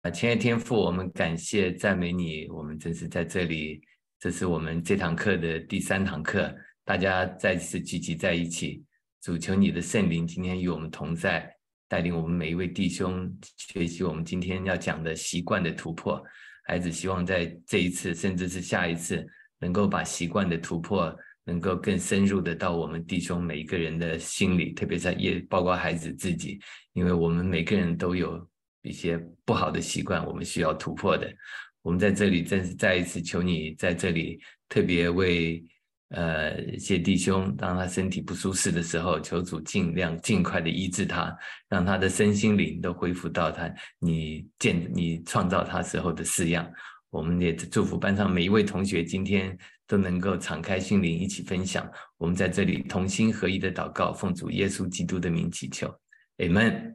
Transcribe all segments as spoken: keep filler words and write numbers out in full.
啊，亲爱的天父，我们感谢赞美你，我们真是在这里，这是我们这堂课的第三堂课，大家再次聚集在一起，主求你的圣灵今天与我们同在，带领我们每一位弟兄学习我们今天要讲的习惯的突破。孩子希望在这一次，甚至是下一次，能够把习惯的突破能够更深入的到我们弟兄每一个人的心里，特别是也包括孩子自己，因为我们每个人都有一些不好的习惯，我们需要突破的。我们在这里真是再一次求你在这里特别为呃一些弟兄，当他身体不舒适的时候，求主尽量尽快的医治他，让他的身心灵都恢复到他你建你创造他时候的式样。我们也祝福班上每一位同学今天都能够敞开心灵一起分享。我们在这里同心合一的祷告，奉主耶稣基督的名祈求 Amen。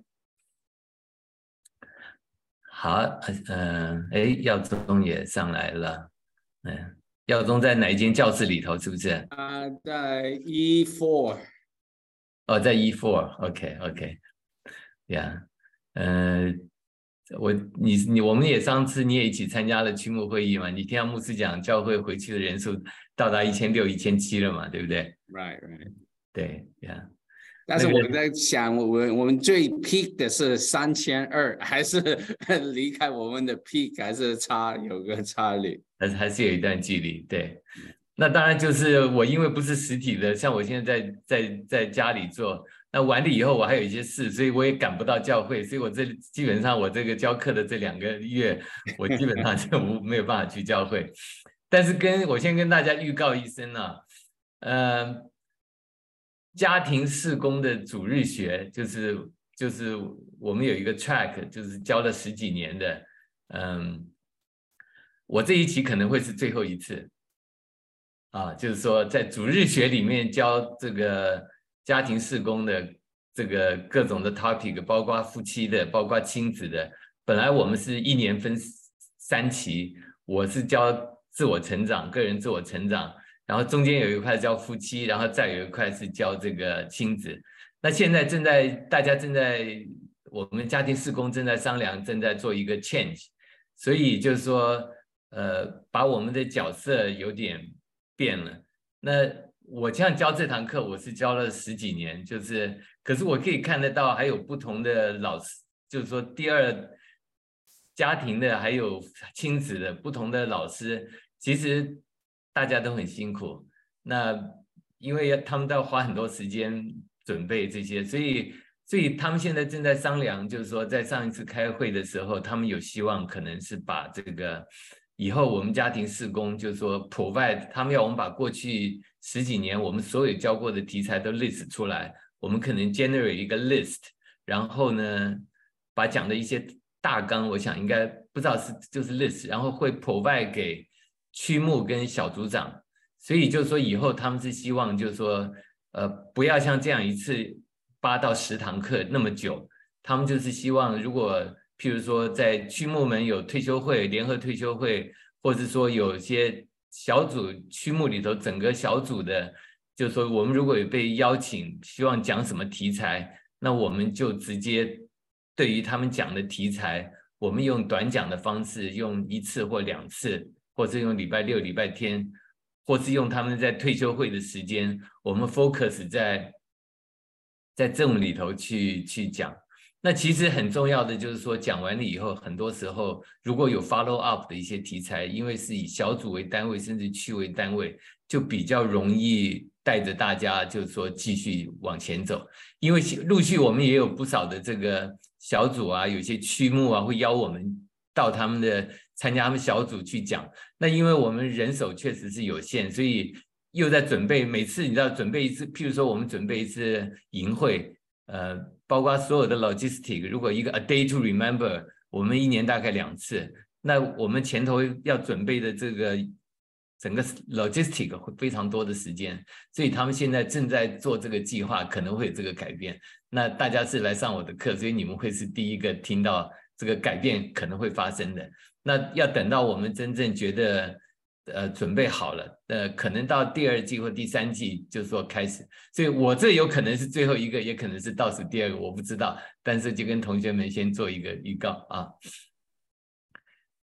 好，嗯、呃，哎，耀宗也上来了。嗯，耀宗在哪一间教室里头？是不是？ 啊，在 E 四。 哦，在 E 四 OK OK 呀，嗯，我你你我们也上次你也一起参加了区牧会议嘛？你听到牧师讲，教会回去的人数到达一千六、一千七了嘛？对不对？ Right, right。 对呀， 但是那个我在想，我们我们最 peak 的是三千二，还是离开我们的 peak，还是差有个差距？ 还是还是有一段距离，对。那当然就是我因为不是实体的，像我现在在在在家里做，那完了以后我还有一些事，所以我也赶不到教会，所以我这基本上我这个教课的这两个月，我基本上就没有办法去教会。但是跟我先跟大家预告一声啊，呃，家庭事工的主日学就是就是我们有一个 track， 就是教了十几年的，嗯，我这一期可能会是最后一次。啊，就是说在主日学里面教这个家庭事工的这个各种的 topic， 包括夫妻的，包括亲子的。本来我们是一年分三期，我是教自我成长，个人自我成长，然后中间有一块教夫妻，然后再有一块是教这个亲子。那现在正在大家正在我们家庭事工正在商量，正在做一个 change， 所以就是说呃把我们的角色有点变了。那我这样教这堂课，我是教了十几年，就是可是我可以看得到还有不同的老师，就是说第二家庭的还有亲子的不同的老师，其实大家都很辛苦。那因为他们都要花很多时间准备这些，所以所以他们现在正在商量，就是说在上一次开会的时候，他们有希望可能是把这个以后我们家庭事工，就是说 provide， 他们要我们把过去十几年我们所有教过的题材都 list 出来，我们可能 generate 一个 list， 然后呢把讲的一些大纲，我想应该不知道是就是 list， 然后会 provide 给区牧跟小组长。所以就是说以后他们是希望就是说呃不要像这样一次八到十堂课那么久，他们就是希望如果譬如说在区牧们有退休会、联合退休会，或者说有些小组区牧里头整个小组的，就是说我们如果有被邀请，希望讲什么题材，那我们就直接对于他们讲的题材，我们用短讲的方式，用一次或两次，或是用礼拜六、礼拜天，或是用他们在退休会的时间，我们 focus 在在这种里头去去讲。那其实很重要的就是说，讲完了以后，很多时候如果有 follow up 的一些题材，因为是以小组为单位，甚至区为单位，就比较容易带着大家，就是说继续往前走。因为陆续我们也有不少的这个小组啊，有些区牧啊会邀我们到他们的参加他们小组去讲。那因为我们人手确实是有限，所以又在准备，每次你知道准备一次，譬如说我们准备一次营会，呃，包括所有的 logistic， 如果一个 a day to remember， 我们一年大概两次，那我们前头要准备的这个整个 logistic 会非常多的时间，所以他们现在正在做这个计划，可能会有这个改变。那大家是来上我的课，所以你们会是第一个听到这个改变可能会发生的。那要等到我们真正觉得呃准备好了，呃，可能到第二季或第三季就是说开始。所以我这有可能是最后一个，也可能是倒数第二个，我不知道。但是就跟同学们先做一个预告啊。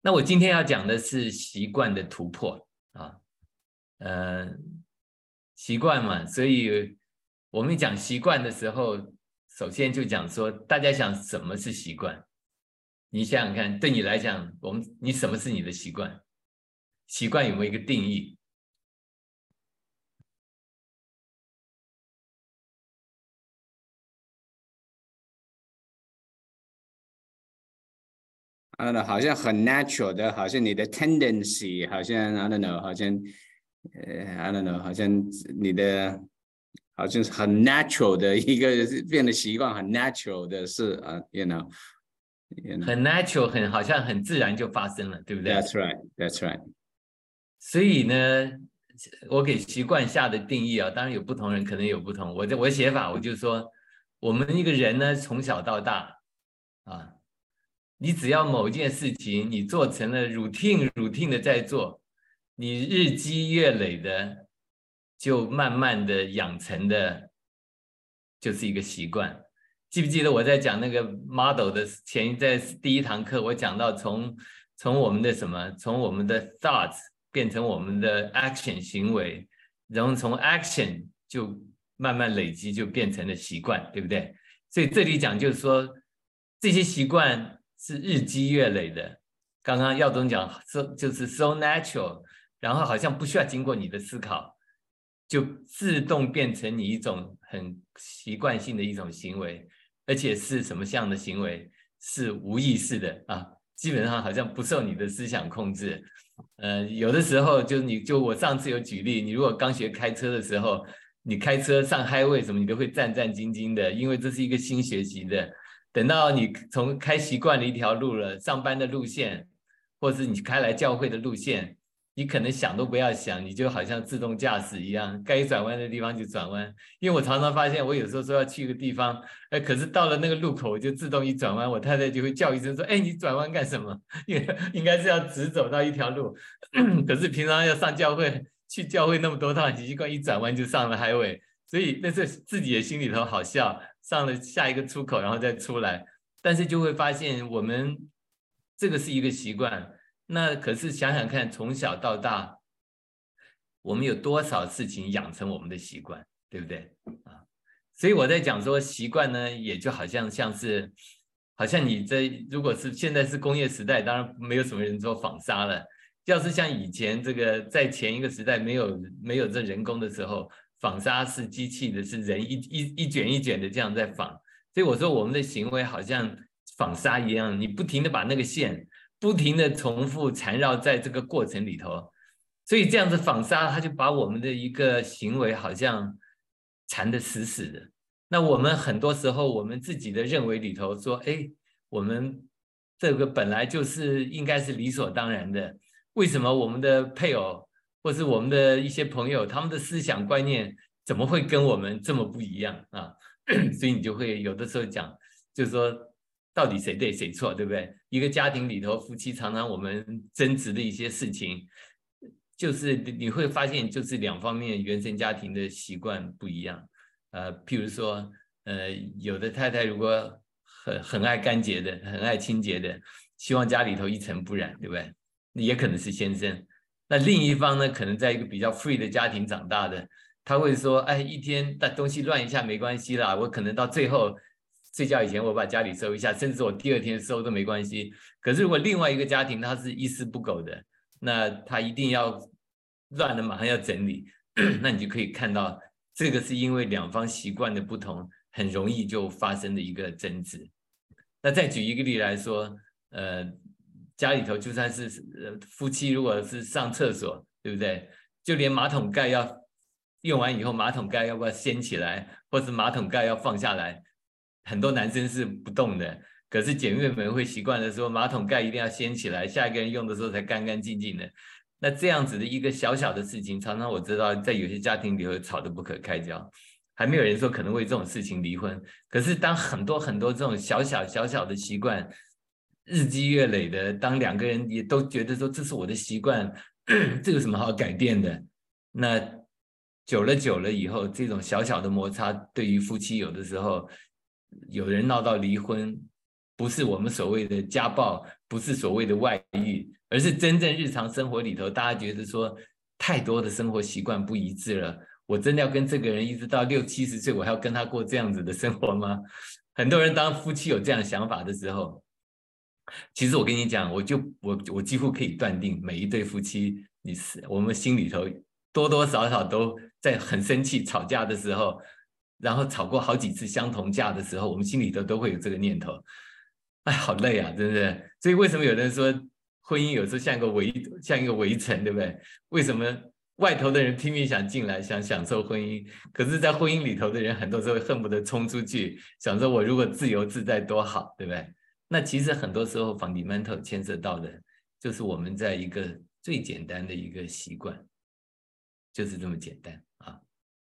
那我今天要讲的是习惯的突破啊，呃，习惯嘛，所以我们讲习惯的时候，首先就讲说，大家想什么是习惯？你想想看，对你来讲，我们你什么是你的习惯？习惯有没有一个定义？ I don't know，好像很 natural 的，好像你的 tendency，好像 I don't know，好像呃 I don't know，好像你的好像是很 natural 的一个变得习惯，很 natural 的事啊 ，you know，you know， 很 natural， 很好像很自然就发生了，对不对 ？That's right，That's right。 所以呢，我给习惯下的定义啊，当然有不同人可能有不同。我的我的写法，我就说，我们一个人呢，从小到大啊。你只要某件事情你做成了 routine routine 的在做，你日积月累的就慢慢的养成的就是一个习惯。记不记得我在讲那个 model 的前在第一堂课，我讲到从从我们的什么，从我们的 thoughts 变成我们的 action 行为，然后从 action 就慢慢累积就变成了习惯，对不对？所以这里讲就是说这些习惯是日积月累的，刚刚耀东讲 so, 就是 so natural， 然后好像不需要经过你的思考，就自动变成你一种很习惯性的一种行为，而且是什么样的行为？是无意识的啊，基本上好像不受你的思想控制。呃，有的时候就你就我上次有举例，你如果刚学开车的时候，你开车上 highway 什么，你都会战战兢兢的，因为这是一个新学习的。等到你从开习惯了一条路了，上班的路线，或是你开来教会的路线，你可能想都不要想，你就好像自动驾驶一样，该转弯的地方就转弯。因为我常常发现，我有时候说要去一个地方，哎，可是到了那个路口，我就自动一转弯，我太太就会叫一声说：“哎，你转弯干什么？因为应该是要直走到一条路，可是平常要上教会，去教会那么多趟，习惯一转弯就上了 highway。”所以那是自己的心里头好笑，上了下一个出口，然后再出来，但是就会发现我们这个是一个习惯。那可是想想看，从小到大，我们有多少事情养成我们的习惯，对不对啊？所以我在讲说习惯呢，也就好像像是，好像你这如果是现在是工业时代，当然没有什么人做纺纱了。要是像以前这个在前一个时代没有没有这人工的时候，纺纱是机器的，是人一一一卷一卷的这样在纺，所以我说我们的行为好像纺纱一样，你不停的把那个线不停的重复缠绕在这个过程里头，所以这样子纺纱它就把我们的一个行为好像缠得死死的。那我们很多时候我们自己的认为里头说，哎，我们这个本来就是应该是理所当然的，为什么我们的配偶或是我们的一些朋友，他们的思想观念怎么会跟我们这么不一样啊？所以你就会有的时候讲，就是说到底谁对谁错，对不对？一个家庭里头，夫妻常常我们争执的一些事情，就是你会发现，就是两方面原生家庭的习惯不一样。呃，譬如说，呃，有的太太如果很很爱干洁的，很爱清洁的，希望家里头一尘不染，对不对？也可能是先生。那另一方呢，可能在一个比较 free 的家庭长大的，他会说，哎，一天的东西乱一下没关系啦，我可能到最后睡觉以前我把家里收一下，甚至我第二天收都没关系。可是如果另外一个家庭他是一丝不苟的，那他一定要乱了马上要整理，那你就可以看到这个是因为两方习惯的不同，很容易就发生的一个争执。那再举一个例来说，呃。家里头就算是呃夫妻，如果是上厕所，对不对？就连马桶盖要用完以后，马桶盖要不要掀起来，或是马桶盖要放下来，很多男生是不动的。可是姐妹们会习惯的说，马桶盖一定要掀起来，下一个人用的时候才干干净净的。那这样子的一个小小的事情，常常我知道在有些家庭里头吵得不可开交，还没有人说可能为这种事情离婚。可是当很多很多这种小小小小的习惯，日积月累的，当两个人也都觉得说这是我的习惯，这有什么好改变的？那久了久了以后，这种小小的摩擦，对于夫妻有的时候，有人闹到离婚，不是我们所谓的家暴， 不是所谓的外遇，而是真正日常生活里头，大家觉得说太多的生活习惯不一致了，我真的要跟这个人一直到六七十岁，我还要跟他过这样子的生活吗？很多人当夫妻有这样想法的时候，其实我跟你讲，我就我我几乎可以断定，每一对夫妻，你是我们心里头多多少少都在很生气吵架的时候，然后吵过好几次相同架的时候，我们心里头都会有这个念头，哎，好累啊，真的。所以为什么有人说婚姻有时候像一个围像一个围城，对不对？为什么外头的人拼命想进来，想享受婚姻，可是在婚姻里头的人很多时候恨不得冲出去，想说我如果自由自在多好，对不对？那其实很多时候 fundamental 牵涉到的就是我们在一个最简单的一个习惯，就是这么简单啊。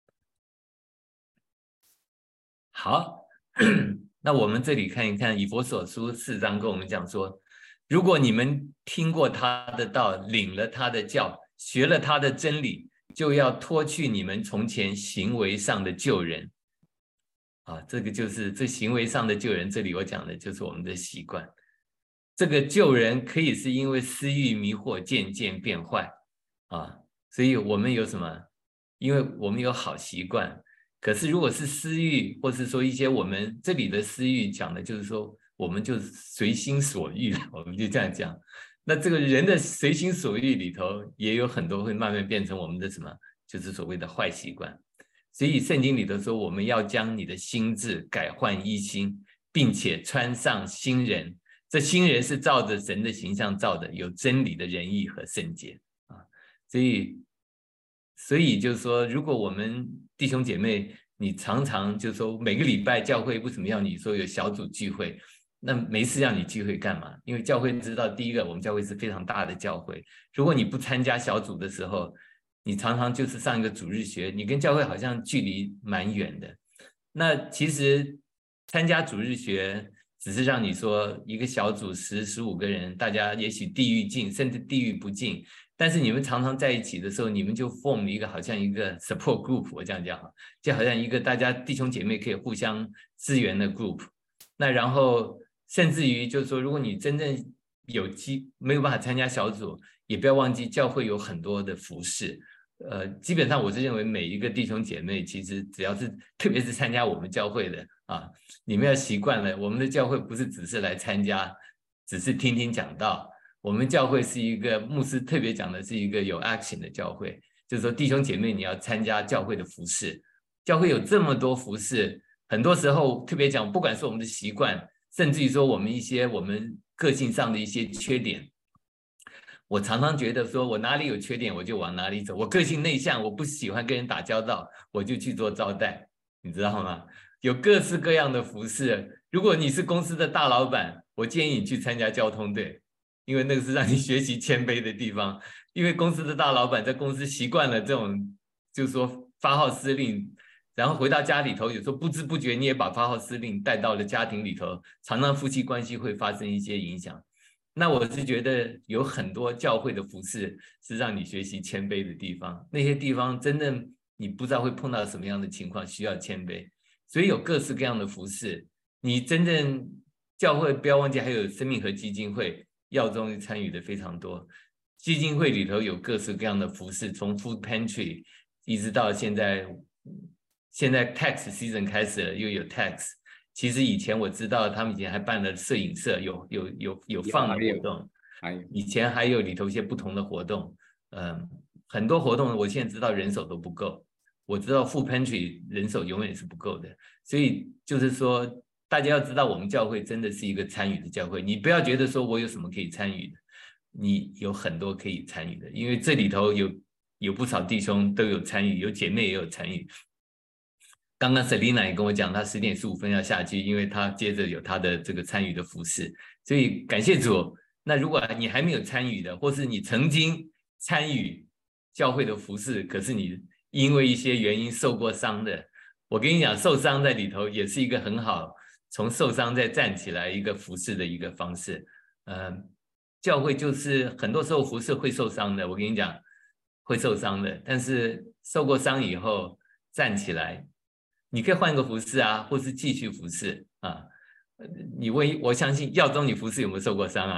好，那我们这里看一看以弗所书四章跟我们讲说，如果你们听过他的道，领了他的教，学了他的真理，就要脱去你们从前行为上的旧人。啊，这个就是这行为上的旧人，这里我讲的就是我们的习惯。这个旧人可以是因为私欲迷惑渐渐变坏啊，所以我们有什么？因为我们有好习惯，可是如果是私欲，或是说一些我们这里的私欲讲的就是说，我们就随心所欲，我们就这样讲。那这个人的随心所欲里头，也有很多会慢慢变成我们的什么？就是所谓的坏习惯。所以圣经里头说，我们要将你的心志改换一新，并且穿上新人。这新人是照着神的形象造的，有真理的仁义和圣洁啊。所以，所以就是说，如果我们弟兄姐妹，你常常就是说每个礼拜教会为什么要你说有小组聚会？那没事让你聚会干嘛？因为教会知道，第一个，我们教会是非常大的教会，如果你不参加小组的时候，你常常就是上一个主日学，你跟教会好像距离蛮远的。那其实参加主日学只是让你说一个小组十十五个人，大家也许地域近，甚至地域不近，但是你们常常在一起的时候，你们就 form 一个好像一个 support group， 我这样讲，就好像一个大家弟兄姐妹可以互相支援的 group。那然后甚至于就是说，如果你真正有机没有办法参加小组，也不要忘记教会有很多的服事。呃，基本上我是认为每一个弟兄姐妹，其实只要是特别是参加我们教会的啊，你们要习惯了，我们的教会不是只是来参加，只是听听讲道。我们教会是一个牧师特别讲的是一个有 action 的教会，就是说弟兄姐妹你要参加教会的服事。教会有这么多服事，很多时候特别讲，不管是我们的习惯，甚至于说我们一些我们个性上的一些缺点。我常常觉得说，我哪里有缺点，我就往哪里走。我个性内向，我不喜欢跟人打交道，我就去做招待，你知道吗？有各式各样的服事。如果你是公司的大老板，我建议你去参加交通队，因为那个是让你学习谦卑的地方。因为公司的大老板在公司习惯了这种，就是说发号施令，然后回到家里头，有时候不知不觉你也把发号施令带到了家庭里头，常常夫妻关系会发生一些影响。那我是觉得有很多教会的服事是让你学习谦卑的地方，那些地方真的你不知道会碰到什么样的情况需要谦卑，所以有各式各样的服事。你真正教会不要忘记还有生命和基金会，耀中参与的非常多。基金会里头有各式各样的服事，从 food pantry 一直到现在，现在 tax season 开始了，又有 tax。其实以前我知道他们以前还办了摄影社，有有有有放的活动，以前还有里头一些不同的活动，嗯，很多活动我现在知道人手都不够，我知道 food pantry 人手永远是不够的，所以就是说大家要知道我们教会真的是一个参与的教会，你不要觉得说我有什么可以参与的，你有很多可以参与的，因为这里头有有不少弟兄都有参与，有姐妹也有参与。刚刚 Selina 也跟我讲，她十点十五分要下去，因为她接着有她的这个参与的服事，所以感谢主。那如果你还没有参与的，或是你曾经参与教会的服事，可是你因为一些原因受过伤的，我跟你讲，受伤在里头也是一个很好从受伤再站起来一个服事的一个方式。呃，教会就是很多时候服事会受伤的，我跟你讲会受伤的，但是受过伤以后站起来。你可以换个服事啊，或是继续服事啊。你问，我相信耀中你服事有没有受过伤啊？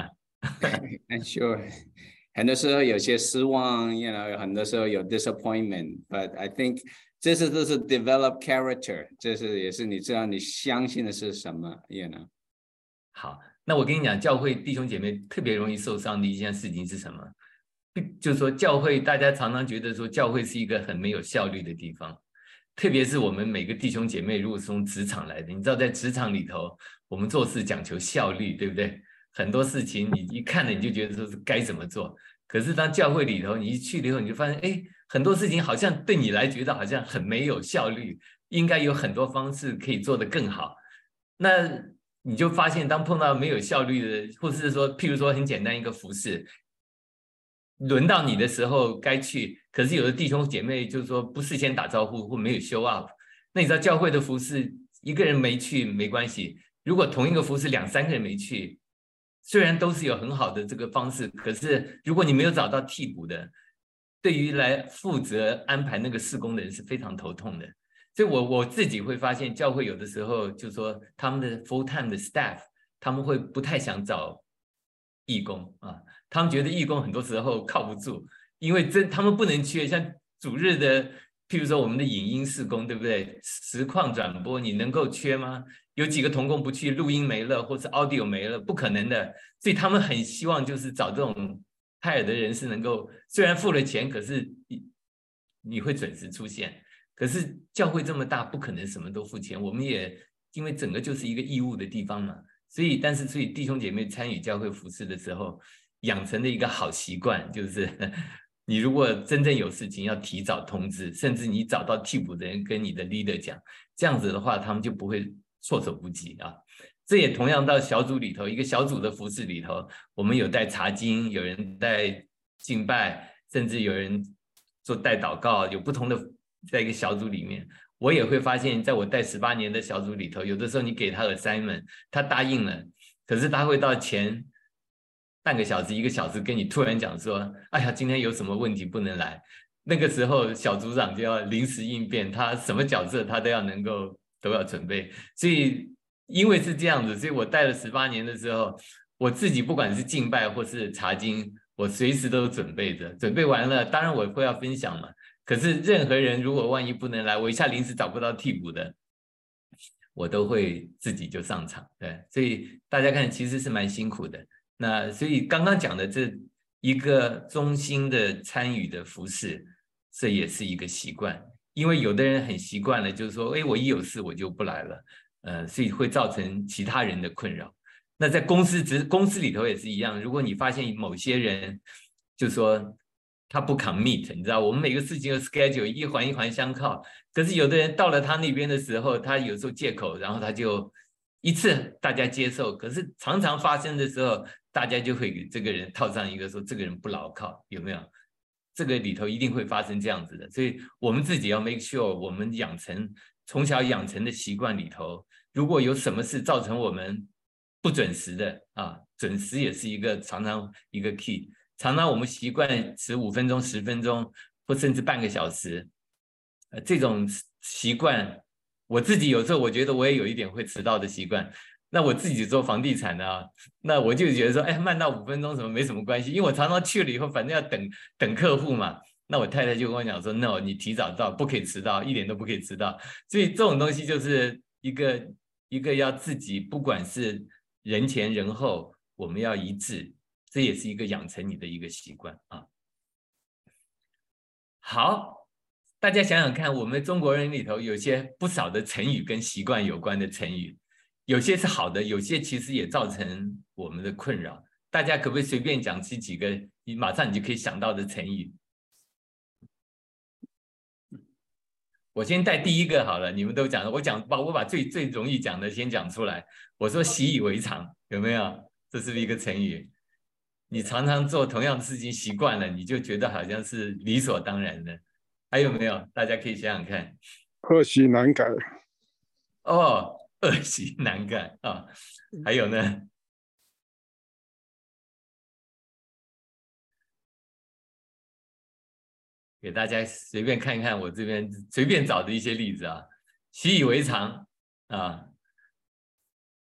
I'm sure. 很多时候有些失望 ，you know， 很多时候有 disappointment，but I think 这是都是 develop character， 这是也是你知道你相信的是什么 ，you know。 好，那我跟你讲，教会弟兄姐妹特别容易受伤的一件事情是什么？就是说，教会大家常常觉得说，教会是一个很没有效率的地方，特别是我们每个弟兄姐妹如果是从职场来的，你知道，在职场里头，我们做事讲求效率，对不对？很多事情你一看了你就觉得说是该怎么做，可是当教会里头你一去了以后，你就发现，哎，很多事情好像对你来觉得好像很没有效率，应该有很多方式可以做得更好。那你就发现，当碰到没有效率的，或是说，譬如说很简单一个服事，轮到你的时候该去，可是有的弟兄姐妹就是说不事先打招呼或没有 show up， 那你知道教会的服事一个人没去没关系，如果同一个服事两三个人没去，虽然都是有很好的这个方式，可是如果你没有找到替补的，对于来负责安排那个事工的人是非常头痛的。所以我我自己会发现，教会有的时候就是说他们的 full time 的 staff， 他们会不太想找义工啊，他们觉得义工很多时候靠不住，因为真他们不能缺，像主日的，譬如说我们的影音事工，对不对？实况转播你能够缺吗？有几个同工不去，录音没了，或是 audio 没了，不可能的。所以他们很希望就是找这种派尔的人士能够，虽然付了钱，可是你你会准时出现。可是教会这么大，不可能什么都付钱。我们也因为整个就是一个义务的地方嘛，所以但是所以弟兄姐妹参与教会服事的时候，养成的一个好习惯就是，你如果真正有事情要提早通知，甚至你找到替补的人跟你的 leader 讲，这样子的话，他们就不会措手不及啊。这也同样到小组里头，一个小组的服事里头，我们有带查经，有人带敬拜，甚至有人做带祷告，有不同的。在一个小组里面，我也会发现，在我带十八年的小组里头，有的时候你给他 assignment， 他答应了，可是他会到前半个小时、一个小时跟你突然讲说：“哎呀，今天有什么问题不能来。”那个时候小组长就要临时应变，他什么角色他都要能够都要准备。所以因为是这样子，所以我带了十八年的时候，我自己不管是敬拜或是查经，我随时都准备着。准备完了，当然我会要分享嘛。可是任何人如果万一不能来，我一下临时找不到替补的，我都会自己就上场。对，所以大家看其实是蛮辛苦的。那所以刚刚讲的这一个中心的参与的服事，这也是一个习惯。因为有的人很习惯了，就是说，哎，我一有事我就不来了，呃，所以会造成其他人的困扰。那在公司只公司里头也是一样，如果你发现某些人，就说他不 commit， 你知道，我们每个事情的 schedule 一环一环相靠。可是有的人到了他那边的时候，他有时候借口，然后他就一次大家接受，可是常常发生的时候，大家就会给这个人套上一个说这个人不牢靠，有没有？这个里头一定会发生这样子的，所以我们自己要 make sure 我们养成从小养成的习惯里头，如果有什么事造成我们不准时的啊，准时也是一个常常一个 key。常常我们习惯迟五分钟、十分钟，或甚至半个小时，呃，这种习惯，我自己有时候我觉得我也有一点会迟到的习惯。那我自己做房地产的啊，那我就觉得说，哎，慢到五分钟什么没什么关系，因为我常常去了以后，反正要等等客户嘛。那我太太就跟我讲说 ，no， 你提早到，不可以迟到，一点都不可以迟到。所以这种东西就是一个一个要自己，不管是人前人后，我们要一致。这也是一个养成你的一个习惯啊。好，大家想想看，我们中国人里头有些不少的成语跟习惯有关的成语，有些是好的，有些其实也造成我们的困扰。大家可不可以随便讲起几个，你马上你就可以想到的成语？我先带第一个好了，你们都讲了，我讲把我把最最容易讲的先讲出来。我说习以为常，有没有？这是不是一个成语？你常常做同样的事情习惯了，你就觉得好像是理所当然的。还有没有？大家可以想想看。 恶习难改。 哦，恶习难改啊。还有呢？给大家随便看一看我这边随便找的一些例子啊。习以为常啊，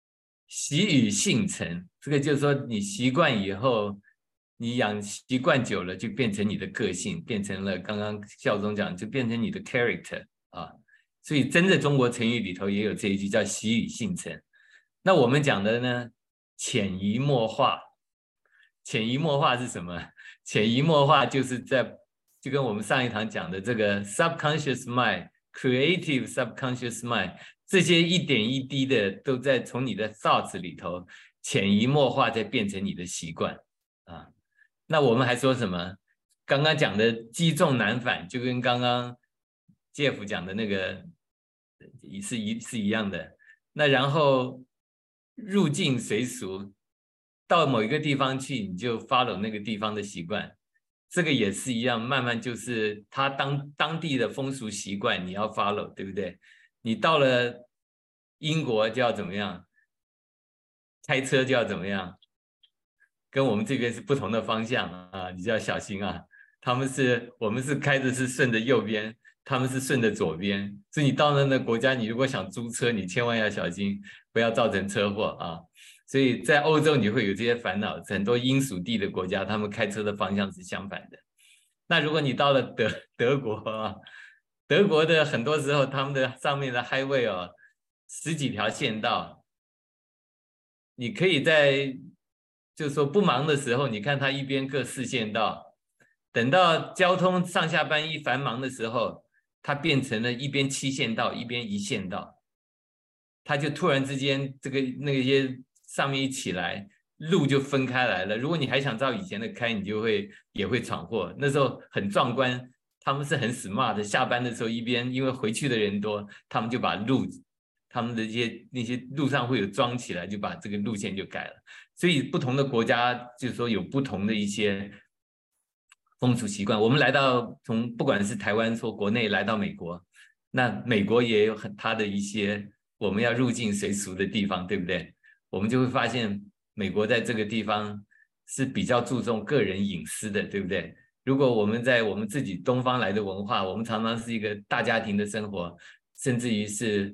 习与性成，这个就是说你习惯以后，你养习惯久了，就变成你的个性，变成了刚刚孝宗讲，就变成你的 character 啊。所以真的中国成语里头也有这一句叫习与性成。那我们讲的呢，潜移默化。潜移默化是什么？潜移默化就是在就跟我们上一堂讲的这个 subconscious mind、creative subconscious mind， 这些一点一滴的都在从你的 thoughts 里头潜移默化，再变成你的习惯啊。那我们还说什么？刚刚讲的积重难返，就跟刚刚 Jeff 讲的那个是一是一样的。那然后入境随俗，到某一个地方去，你就 follow 那个地方的习惯，这个也是一样，慢慢就是他当当地的风俗习惯，你要 follow， 对不对？你到了英国就要怎么样？开车就要怎么样？跟我们这边是不同的方向啊，你就要小心啊。他们是我们是开的是顺着右边，他们是顺着左边，所以你到那个国家，你如果想租车，你千万要小心，不要造成车祸啊。所以在欧洲你会有这些烦恼，很多英属地的国家，他们开车的方向是相反的。那如果你到了德德国啊，德国的很多时候他们的上面的 highway 哦，十几条线道，你可以在就是说不忙的时候，你看它一边各四线道，等到交通上下班一繁忙的时候，它变成了一边七线道，一边一线道，它就突然之间这个那些上面一起来，路就分开来了。如果你还想照以前的开，你就会也会闯祸。那时候很壮观，他们是很 smart 的，下班的时候一边因为回去的人多，他们就把路他们的一些那些路上会有装起来，就把这个路线就改了。所以不同的国家就是说有不同的一些风俗习惯。我们来到从不管是台湾说国内来到美国，那美国也有很它的一些我们要入境随俗的地方，对不对？我们就会发现美国在这个地方是比较注重个人隐私的，对不对？如果我们在我们自己东方来的文化，我们常常是一个大家庭的生活，甚至于是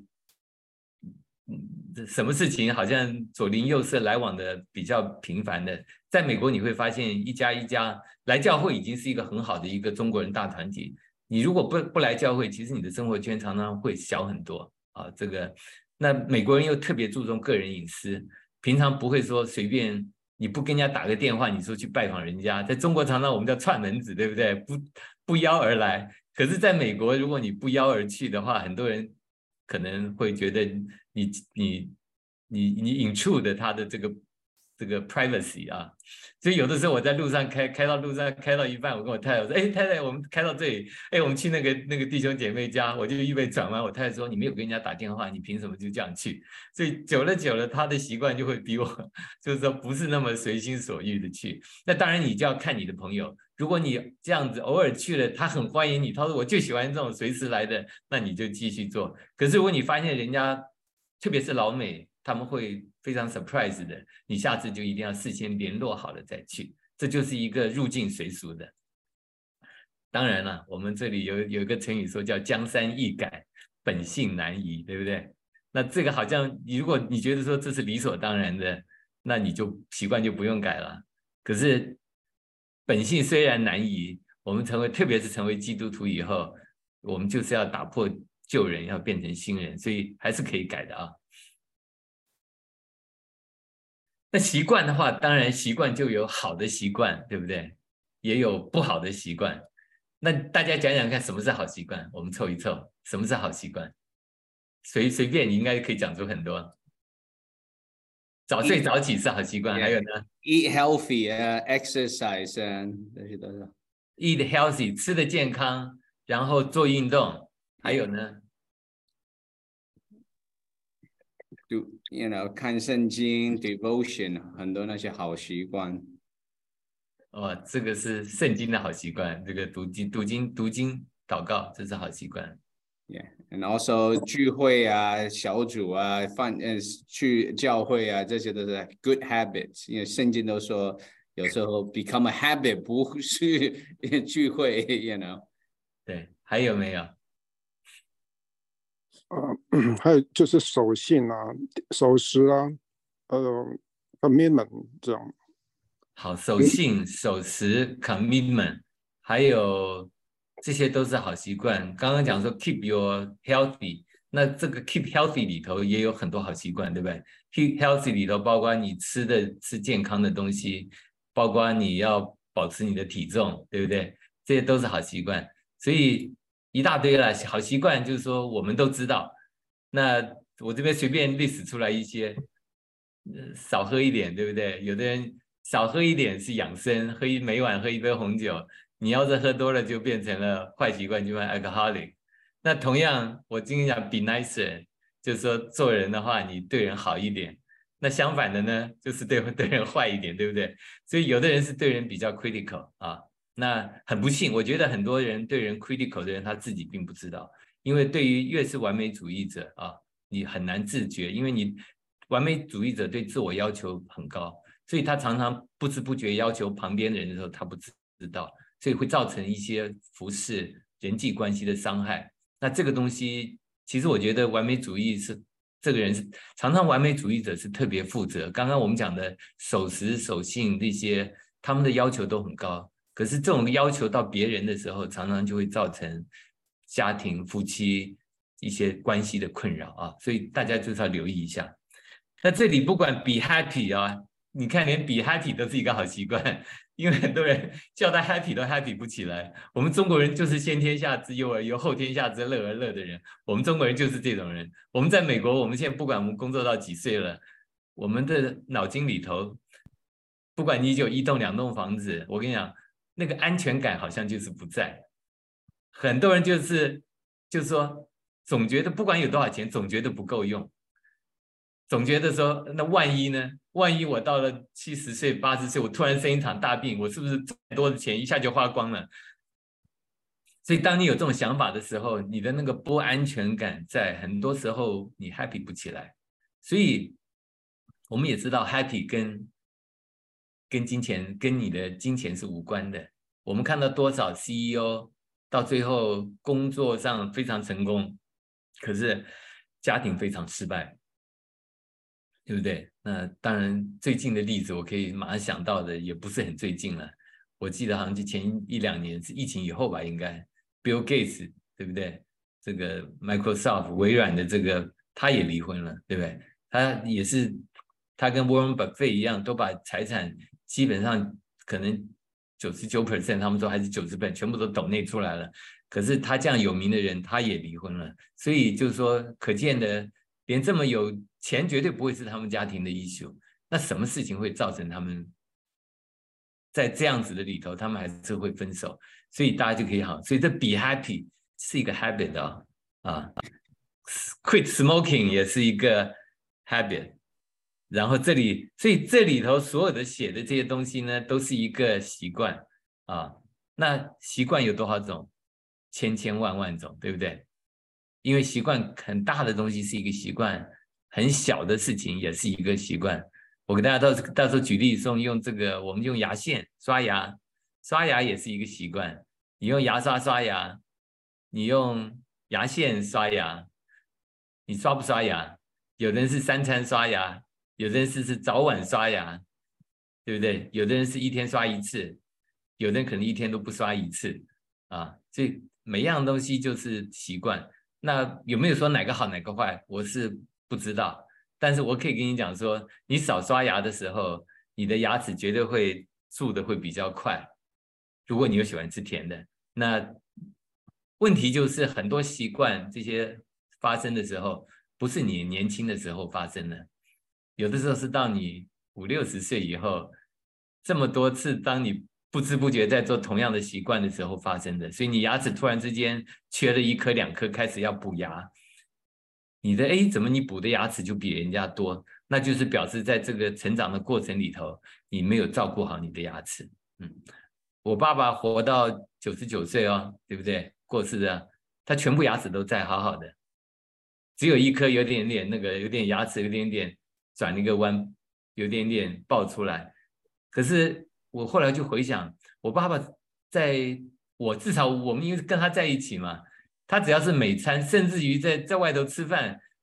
什么事情好像左邻右舍来往的比较频繁的。在美国你会发现一家一家来教会已经是一个很好的一个中国人大团体，你如果不不来教会，其实你的生活圈常常会小很多啊。这个那美国人又特别注重个人隐私，平常不会说随便你不跟人家打个电话，你说去拜访人家，在中国常常我们叫串门子，对不对？不不邀而来。可是在美国如果你不邀而去的话，很多人可能会觉得你你你你 intrude 他的这个这个 privacy 啊。所以有的时候我在路上开开到路上开到一半，我跟我太太我说，哎，太太，我们开到这里，哎，我们去那个那个弟兄姐妹家，我就预备转弯，我太太说，你没有跟人家打电话，你凭什么就这样去？所以久了久了，他的习惯就会比我就是说不是那么随心所欲的去。那当然你就要看你的朋友，如果你这样子偶尔去了，他很欢迎你，他说我就喜欢这种随时来的，那你就继续做。可是如果你发现人家特别是老美，他们会非常 surprise 的，你下次就一定要事先联络好了再去，这就是一个入境随俗的。当然了，我们这里有有一个成语说叫江山易改，本性难移，对不对？那这个好像你如果你觉得说这是理所当然的，那你就习惯就不用改了。可是本性虽然难移，我们成为特别是成为基督徒以后，我们就是要打破旧人，要变成新人，所以还是可以改的啊。那习惯的话，当然习惯就有好的习惯，对不对？也有不好的习惯。那大家讲讲看，什么是好习惯？我们凑一凑，什么是好习惯？随随便你应该可以讲出很多。早睡早起是好习惯， Yeah. 还有呢 Eat healthy 啊、uh,，exercise 啊，这些都是。 Eat healthy 吃的健康，然后做运动，还有呢？ Do you know 看圣经 devotion 很多那些好习惯。 哦，这个是圣经的好习惯，这个读经、读经、读经、祷告，这是好习惯。 Yeah, and also 聚会啊、小组啊、放呃去教会啊，这些都是 good habits。因为圣经都说，有时候 become a habit 不是聚会 ，you know。 对，还有没有？ 呃，还有就是守信啊、守时啊。 呃 commitment 这样。 好，守信、守时 commitment， 还有这些都是好习惯。刚刚讲说 keep your healthy， 那这个 keep healthy 里头也有很多好习惯，对不对 ？keep healthy 里头包括你吃的吃健康的东西，包括你要保持你的体重，对不对？这些都是好习惯。所以一大堆了，好习惯就是说我们都知道。那我这边随便 list 出来一些，呃，少喝一点，对不对？有的人少喝一点是养生，喝一每晚喝一杯红酒，你要是喝多了就变成了坏习惯，就变 alcoholic。那同样，我今天讲 be nicer， 就是说做人的话，你对人好一点。那相反的呢，就是对对人坏一点，对不对？所以有的人是对人比较 critical 啊，那很不幸，我觉得很多人对人 critical 的人，他自己并不知道，因为对于越是完美主义者啊，你很难自觉，因为你完美主义者对自我要求很高，所以他常常不知不觉要求旁边的人的时候，他不知道，所以会造成一些服侍人际关系的伤害。那这个东西，其实我觉得完美主义是这个人是常常完美主义者是特别负责。刚刚我们讲的守时、守信这些，他们的要求都很高，可是这种要求到别人的时候，常常就会造成家庭、夫妻一些关系的困扰啊，所以大家就是要留意一下。那这里不管 be happy 啊，你看连 be happy 都是一个好习惯，因为很多人叫他 happy 都 happy 不起来。我们中国人就是先天下之忧而忧，后天下之乐而乐的人。我们中国人就是这种人。我们在美国，我们现在不管我们工作到几岁了，我们的脑筋里头，不管你有一栋两栋房子，我跟你讲，那个安全感好像就是不在。很多人就是就是说，总觉得不管有多少钱，总觉得不够用。总觉得说，那万一呢？万一我到了七十岁、八十岁，我突然生一场大病，我是不是再多的钱一下就花光了？所以，当你有这种想法的时候，你的那个不安全感在，很多时候你 happy 不起来。所以，我们也知道 happy 跟跟金钱、跟你的金钱是无关的。我们看到多少 C E O 到最后工作上非常成功，可是家庭非常失败。对不对？那当然，最近的例子我可以马上想到的也不是很最近了。我记得好像就前一两年是疫情以后吧，应该 Bill Gates 对不对？这个 Microsoft 微软的这个他也离婚了，对不对？他也是他跟 Warren Buffett 一样，都把财产基本上可能 百分之九十九 他们说还是 百分之九十 全部都抖内出来了。可是他这样有名的人，他也离婚了，所以就是说，可见的。连这么有钱绝对不会是他们家庭的 issue， 那什么事情会造成他们在这样子的里头，他们还是会分手？所以大家就可以好，所以这 be happy 是一个 habit 啊、哦、啊 ，quit smoking 也是一个 habit， 然后这里，所以这里头所有的写的这些东西呢，都是一个习惯啊。那习惯有多少种？千千万万种，对不对？因为习惯很大的东西是一个习惯，很小的事情也是一个习惯。我给大家到到时候举例说，用这个我们用牙线刷牙，刷牙也是一个习惯。你用牙刷刷牙，你用牙线刷牙，你刷不刷牙？有的人是三餐刷牙，有的人是是早晚刷牙，对不对？有的人是一天刷一次，有的人可能一天都不刷一次啊。所以每样东西就是习惯。那有没有说哪个好哪个坏？我是不知道，但是我可以跟你讲说，你少刷牙的时候，你的牙齿绝对会蛀的会比较快。如果你又喜欢吃甜的，那问题就是很多习惯这些发生的时候，不是你年轻的时候发生的，有的时候是到你五六十岁以后，这么多次，当你不知不觉在做同样的习惯的时候发生的，所以你牙齿突然之间缺了一颗两颗，开始要补牙，你的哎，怎么你补的牙齿就比人家多？那就是表示在这个成长的过程里头，你没有照顾好你的牙齿。嗯，我爸爸活到九十九岁哦，对不对？过世的，他全部牙齿都在，好好的，只有一颗有点点那个，有点牙齿有点点转了一个弯，有点点爆出来，可是。我后来就回想，我爸爸在我至少我们因为跟他在一起嘛，他只要是每餐，甚至于在在外头吃饭，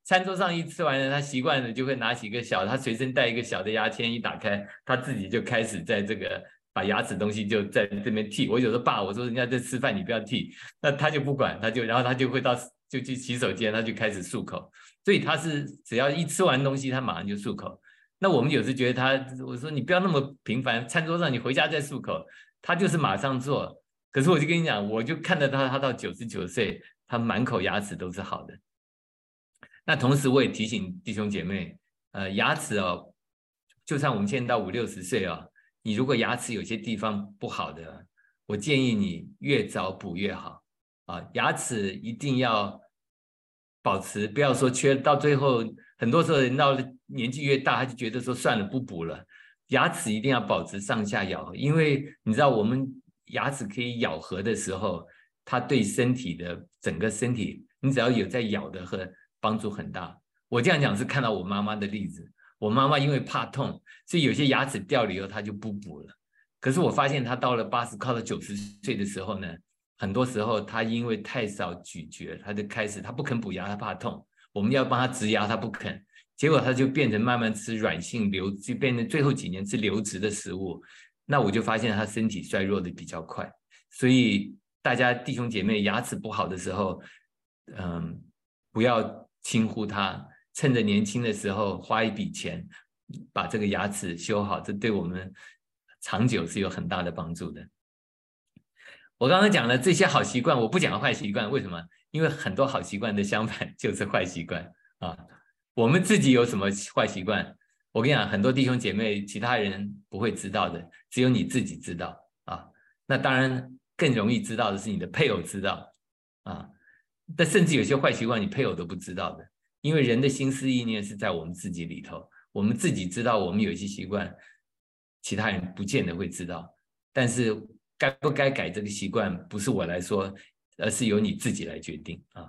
餐桌上一吃完了，他习惯了就会拿起一个小，他随身带一个小的牙签，一打开，他自己就开始在这个把牙齿东西就在这边剔。我有时候爸，我说人家在吃饭，你不要剔，那他就不管，他就然后他就会到就去洗手间，他就开始漱口。所以他是只要一吃完东西，他马上就漱口。那我们有时觉得他，我说你不要那么频繁，餐桌上你回家再漱口，他就是马上做。可是我就跟你讲，我就看得到他到九十九岁，他满口牙齿都是好的。那同时我也提醒弟兄姐妹，呃，牙齿哦，就算我们现在到五六十岁哦，你如果牙齿有些地方不好的，我建议你越早补越好啊。牙齿一定要保持，不要说缺，到最后很多时候人到了年纪越大，他就觉得说算了不补了。牙齿一定要保持上下咬合，因为你知道我们牙齿可以咬合的时候，它对身体的整个身体，你只要有在咬的和帮助很大。我这样讲是看到我妈妈的例子，我妈妈因为怕痛，所以有些牙齿掉了以后她就不补了。可是我发现她到了八十靠到九十岁的时候呢，很多时候她因为太少咀嚼，她就开始她不肯补牙，她怕痛，我们要帮她植牙，她不肯，结果她就变成慢慢吃软性流，就变成最后几年吃流质的食物。那我就发现她身体衰弱的比较快。所以大家弟兄姐妹牙齿不好的时候，嗯，不要轻忽它，趁着年轻的时候花一笔钱把这个牙齿修好，这对我们长久是有很大的帮助的。我刚刚讲了这些好习惯，我不讲坏习惯，为什么？因为很多好习惯的相反就是坏习惯啊。我们自己有什么坏习惯？我跟你讲，很多弟兄姐妹其他人不会知道的，只有你自己知道啊。那当然更容易知道的是你的配偶知道啊。但甚至有些坏习惯你配偶都不知道的，因为人的心思意念是在我们自己里头，我们自己知道我们有一些习惯，其他人不见得会知道。但是该不该改这个习惯，不是我来说，而是由你自己来决定啊。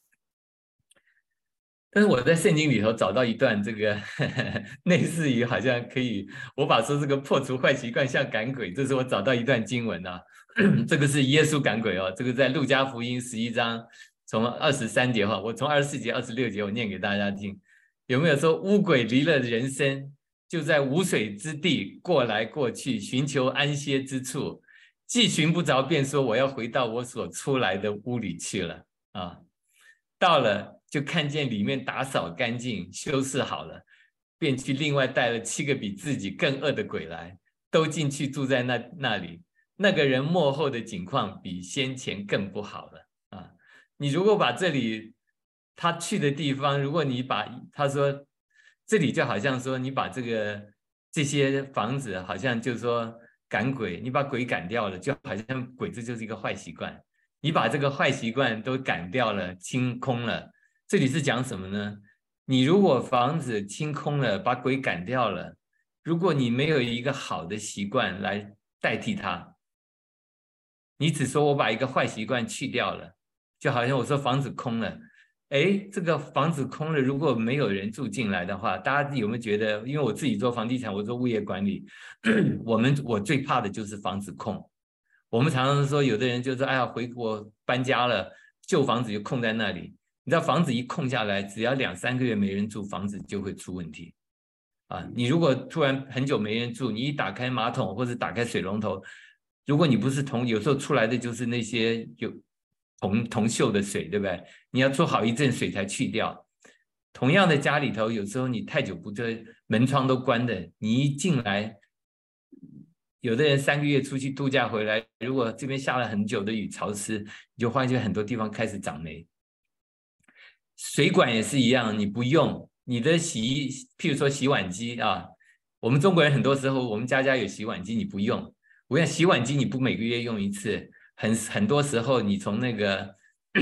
但是我在圣经里头找到一段这个呵呵类似于好像可以，我把说这个破除坏习惯像赶鬼，这是我找到一段经文啊，这个是耶稣赶鬼哦，这个在路加福音十一章从二十三节哈，我从二十四节、二十六节我念给大家听，有没有说污鬼离了人身，就在无水之地过来过去，寻求安歇之处，既寻不着，便说我要回到我所出来的屋里去了啊，到了。就看见里面打扫干净，修饰好了，便去另外带了七个比自己更恶的鬼来，都进去住在那那里。那个人末后的景况比先前更不好了啊！你如果把这里他去的地方，如果你把他说这里就好像说你把这个这些房子，好像就是说赶鬼，你把鬼赶掉了，就好像鬼这就是一个坏习惯，你把这个坏习惯都赶掉了，清空了。这里是讲什么呢？你如果房子清空了，把鬼赶掉了，如果你没有一个好的习惯来代替它，你只说我把一个坏习惯去掉了，就好像我说房子空了，哎，这个房子空了，如果没有人住进来的话，大家有没有觉得？因为我自己做房地产，我做物业管理，我们我最怕的就是房子空。我们常常说，有的人就说：“哎呀，回国搬家了，旧房子就空在那里。”你知道房子一空下来，只要两三个月没人住，房子就会出问题啊！你如果突然很久没人住，你一打开马桶或者打开水龙头，如果你不是铜，有时候出来的就是那些有铜铜锈的水，对不对？你要做好一阵水才去掉。同样的家里头，有时候你太久不对，门窗都关的，你一进来，有的人三个月出去度假回来，如果这边下了很久的雨，潮湿，你就发现很多地方开始长霉。水管也是一样，你不用你的洗衣，譬如说洗碗机啊，我们中国人很多时候，我们家家有洗碗机，你不用。我想洗碗机你不每个月用一次，很很多时候你从那个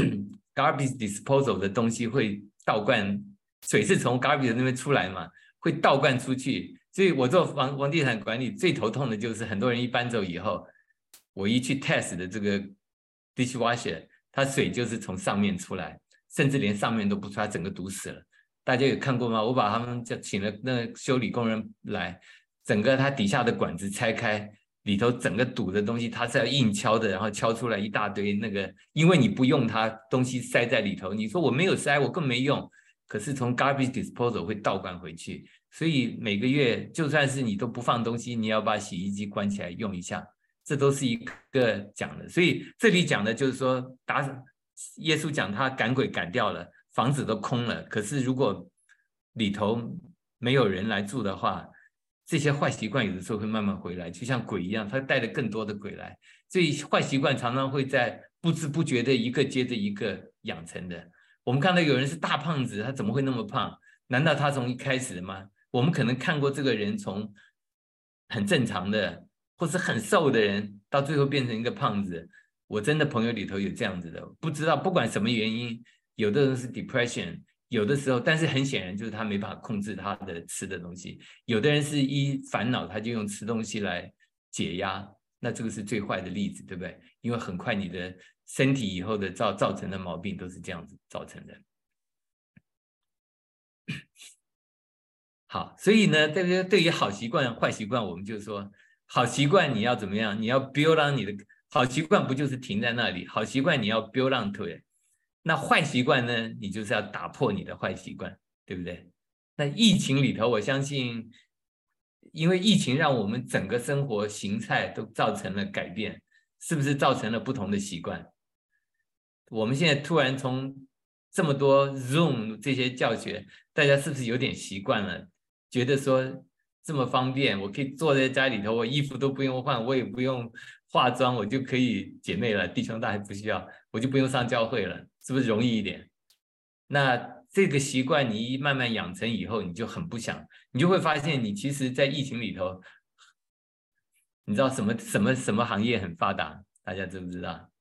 garbage disposal 的东西会倒灌，水是从 garbage 那边出来嘛，会倒灌出去。所以我做房房地产管理最头痛的就是很多人一搬走以后，我一去 test 的这个 dishwasher， 它水就是从上面出来。甚至连上面都不出来，整个堵死了。大家有看过吗？我把他们就请了那个修理工人来，整个它底下的管子拆开，里头整个堵的东西，它是要硬敲的，然后敲出来一大堆那个，因为你不用它，东西塞在里头。你说我没有塞，我更没用， 可是从 garbage disposal 会倒灌回去，所以每个月就算是你都不放东西，你要把洗衣机关起来用一下，这都是一个讲的。所以这里讲的就是说，打耶稣讲他赶鬼赶掉了，房子都空了，可是如果里头没有人来住的话，这些坏习惯有的时候会慢慢回来，就像鬼一样，他带了更多的鬼来。所以坏习惯常常会在不知不觉的一个接着一个养成的。我们看到有人是大胖子，他怎么会那么胖？难道他从一开始的吗？我们可能看过这个人从很正常的或是很瘦的人，到最后变成一个胖子。我真的朋友里头有这样子的，不知道不管什么原因，有的人是 depression， 有的时候，但是很显然就是他没办法控制他的吃的东西。有的人是一烦恼，他就用吃东西来解压，那这个是最坏的例子，对不对？因为很快你的身体以后的造造成的毛病都是这样子造成的。好，所以呢，对于对于好习惯、坏习惯，我们就说，好习惯你要怎么样？你要 build on 你的好习惯，不就是停在那里？好习惯你要 build on to it。那坏习惯呢？你就是要打破你的坏习惯，对不对？那疫情里头，我相信，因为疫情让我们整个生活形态都造成了改变，是不是造成了不同的习惯？我们现在突然从这么多 Zoom 这些教学，大家是不是有点习惯了？觉得说这么方便，我可以坐在家里头，我衣服都不用换，我也不用化妆，我就可以姐妹了，弟兄大还不需要，我就不用上教会了，是不是容易一点？那这个习惯你一慢慢养成以后，你就很不想，你就会发现你其实在疫情里头，你知道什么什么什么行业很发达？大家知不知道？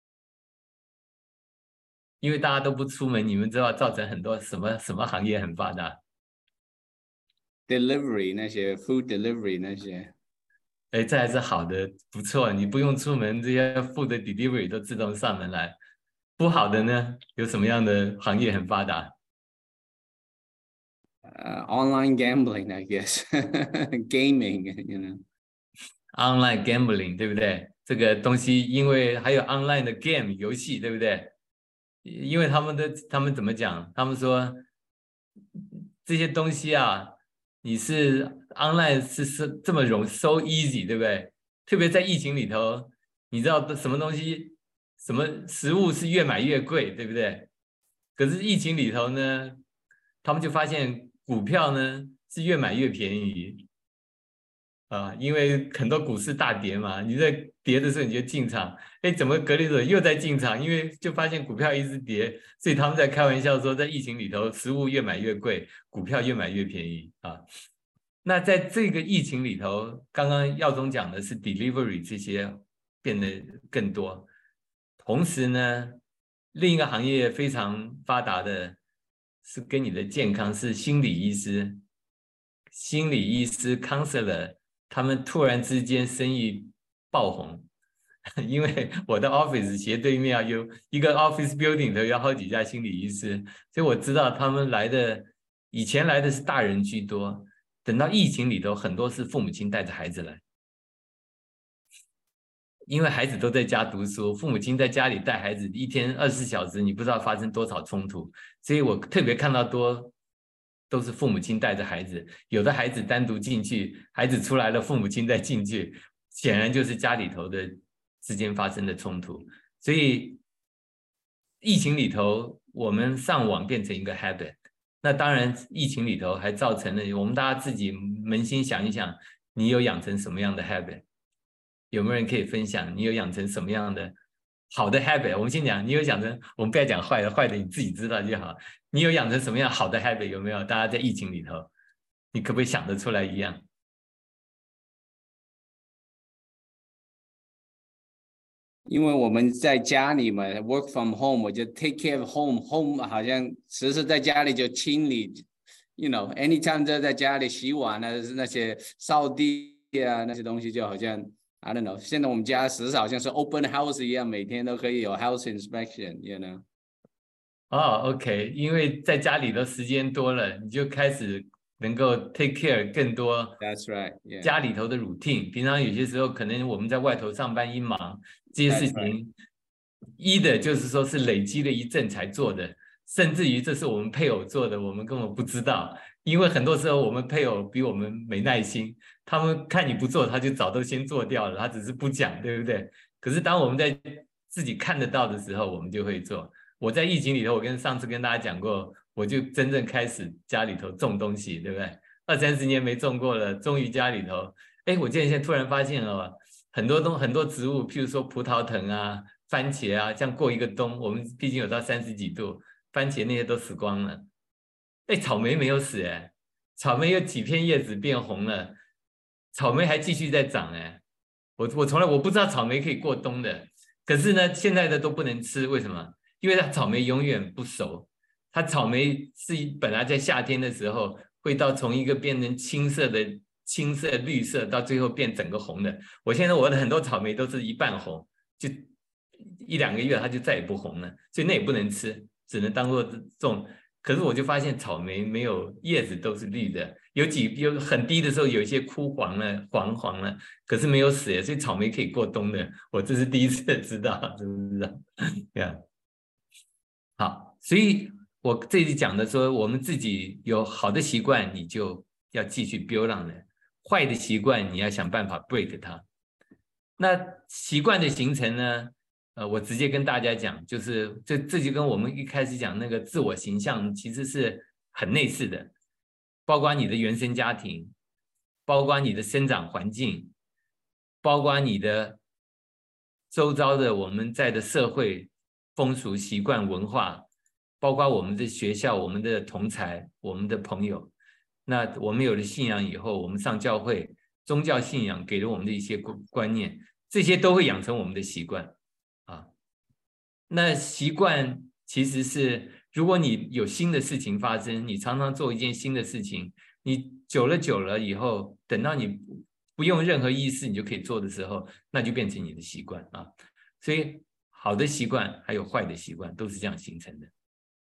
因为大家都不出门，你们知道造成很多什么什么行业很发达？ Delivery 那些 food delivery 那些， 哎，这还是好的，不错，你不用出门，这些 food delivery 都自动上门来。不好的呢，有什么样的行业很发达？ 呃、uh, ，online gambling I guess gaming you know online gambling 对不对？这个东西因为还有 online 的 game 游戏，对不对？因为他们的他们怎么讲？他们说这些东西啊，你是 online 是是这么容 so easy， 对不对？特别在疫情里头，你知道什么东西，什么食物是越买越贵，对不对？可是疫情里头呢，他们就发现股票呢是越买越便宜。啊，因为很多股市大跌嘛，你在跌的时候你就进场，哎，怎么隔离者又在进场？因为就发现股票一直跌，所以他们在开玩笑说，在疫情里头，食物越买越贵，股票越买越便宜啊。那在这个疫情里头，刚刚耀宗讲的是 delivery 这些变得更多，同时呢，另一个行业非常发达的是跟你的健康是心理医师，心理医师 counselor。他们突然之间生意爆红，因为我的 office 斜对面啊有一个 office building 头有好几家心理医师，所以我知道他们来的以前来的是大人居多，等到疫情里头很多是父母亲带着孩子来，因为孩子都在家读书，父母亲在家里带孩子，一天二十四小时，你不知道发生多少冲突，所以我特别看到多。都是父母亲带着孩子，有的孩子单独进去，孩子出来了，父母亲再进去，显然就是家里头的之间发生的冲突。所以疫情里头，我们上网变成一个 habit。那当然，疫情里头还造成了我们大家自己扪心想一想，你有养成什么样的 habit？ 有没有人可以分享？你有养成什么样的好的 habit？ 我们先讲，你有养成，我们不要讲坏的，坏的你自己知道就好。你有养成什么样好的 habit 有没有？大家在疫情里头，你可不可以想得出来一样？ 因为我们在家里嘛 ，work from home， 我就 take care of home，home 好像时时在家里就清理 ，you know，anytime 就在家里洗碗啊，那些扫地啊那些东西就好像 I don't know。现在我们家时时好像是 open house 一样，每天都可以有 house inspection，you know。 哦 ，OK， 因为在家里的时间多了，你就开始能够 take care 更多 That's right， yeah. 家里头的 routine。平常有些时候可能我们在外头上班一忙，这些事情一的就是说是累积了一阵才做的， 甚至于这是我们配偶做的，我们根本不知道，因为很多时候我们配偶比我们没耐心，他们看你不做，他就早都先做掉了，他只是不讲，对不对？可是当我们在自己看得到的时候，我们就会做。我在疫情里头，我跟上次跟大家讲过，我就真正开始家里头种东西，对不对？二三十年没种过了，终于家里头，哎，我今天突然发现了很多东很多植物，譬如说葡萄藤啊、番茄啊，这样过一个冬，我们毕竟有到三十几度，番茄那些都死光了。哎，草莓没有死哎，草莓有几片叶子变红了，草莓还继续在长哎。我我从来我不知道草莓可以过冬的，可是呢，现在的都不能吃，为什么？因为它草莓永远不熟，它草莓是本来在夏天的时候会到从一个变成青色的青色绿色，到最后变整个红的。我现在我的很多草莓都是一半红，就一两个月它就再也不红了，所以那也不能吃，只能当做种。可是我就发现草莓没有叶子都是绿的，有几有很低的时候有一些枯黄了、黄黄了，可是没有死，所以草莓可以过冬的。我这是第一次知道，知不知道？对啊。好，所以我这里讲的说，我们自己有好的习惯，你就要继续 build on 的；坏的习惯，你要想办法 break 它。那习惯的形成呢？呃，我直接跟大家讲，就是这这就跟我们一开始讲那个自我形象其实是很类似的，包括你的原生家庭，包括你的生长环境，包括你的周遭的我们在的社会风俗习惯文化，包括我们的学校、我们的同侪、我们的朋友。那我们有了信仰以后，我们上教会，宗教信仰给了我们的一些观念，这些都会养成我们的习惯。啊，那习惯其实是，如果你有新的事情发生，你常常做一件新的事情，你久了久了以后，等到你不用任何意识你就可以做的时候，那就变成你的习惯啊。所以好的习惯还有坏的习惯都是这样形成的。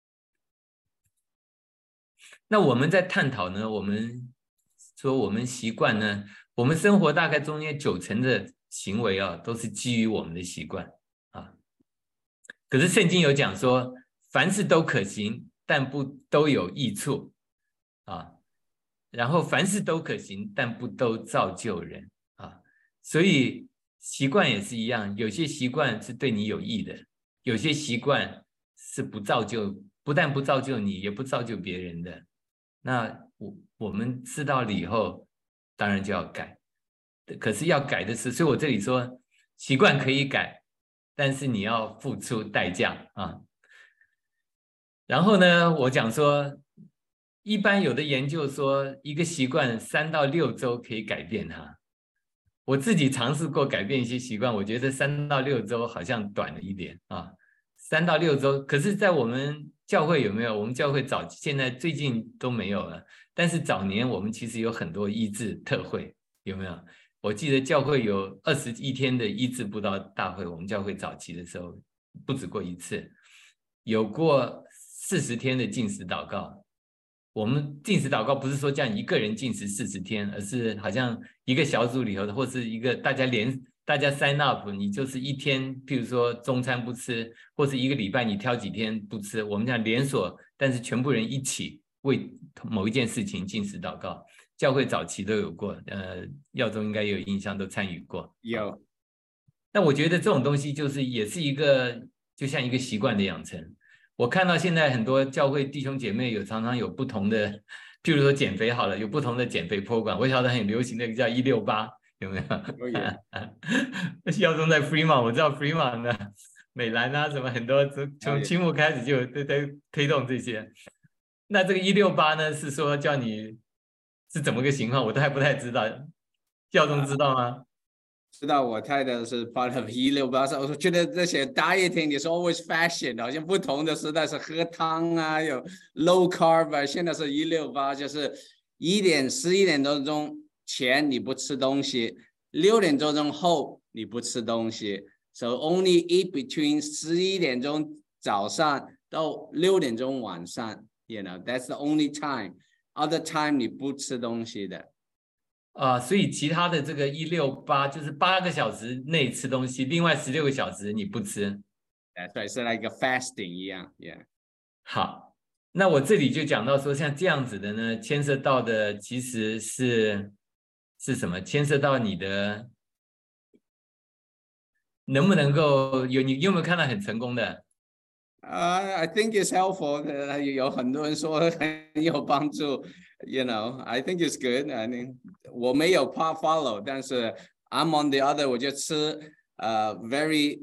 那我们在探讨呢，我们说我们习惯呢，我们生活大概中间九成的行为啊，都是基于我们的习惯。可是圣经有讲说，凡事都可行，但不都有益处啊。然后凡事都可行，但不都造就人啊。所以习惯也是一样，有些习惯是对你有益的，有些习惯是不造就，不但不造就你，也不造就别人的。那我我们知道了以后，当然就要改。可是要改的是，所以我这里说，习惯可以改。但是你要付出代价啊。然后呢，我讲说，一般有的研究说，一个习惯三到六周可以改变它。我自己尝试过改变一些习惯，我觉得三到六周好像短了一点啊。三到六周，可是，在我们教会有没有？我们教会早现在最近都没有了，但是早年我们其实有很多医治特会，有没有？我记得教会有二十一天的医治布道大会，我们教会早期的时候不止过一次，有过四十天的禁食祷告。我们禁食祷告不是说叫你一个人禁食四十天，而是好像一个小组里头的，或是一个大家连大家 sign up， 你就是一天，譬如说中餐不吃，或是一个礼拜你挑几天不吃，我们讲连锁，但是全部人一起为某一件事情禁食祷告。教会早期都有过，呃，耀宗应该也有印象，都参与过。 有。 那我觉得这种东西就是也是一个，就像一个习惯的养成。我看到现在很多教会弟兄姐妹有常常有不同的，譬如说减肥好了，有不同的减肥 program。我晓得很流行的叫一六八，有没有？有。耀宗在 Fremont， 我知道 Fremont 的美兰啊什么很多，从青木开始就在在推动这些。那这个一六八呢，是说叫你。是怎么个情况？我都还不太知道，耀宗知道吗？ 知道，我太太是 part of 一六八，我觉得这些 dieting 也是 always fashion， 好像不同的时代是喝汤啊，有 low carb 啊，现在是一六八，就是一点十一点多钟前你不吃东西，六点多钟后你不吃东西 ，so only eat between 十一点钟早上到六点钟晚上 ，you know that's the only time。Other time 你不吃东西的， 啊、呃，所以其他的这个一六八就是八个小时内吃东西，另外十六个小时你不吃， 对，是 like a fasting 一样 ，yeah。 好，那我这里就讲到说，像这样子的呢，牵涉到的其实是是什么？牵涉到你的能不能够有你有没有看到很成功的？ Uh, I think it's helpful. Uh, 有很多人说很有帮助 ，you know. I think it's good. I mean, 我没有 part follow， 但是 I'm on the other， 我就吃呃、uh, very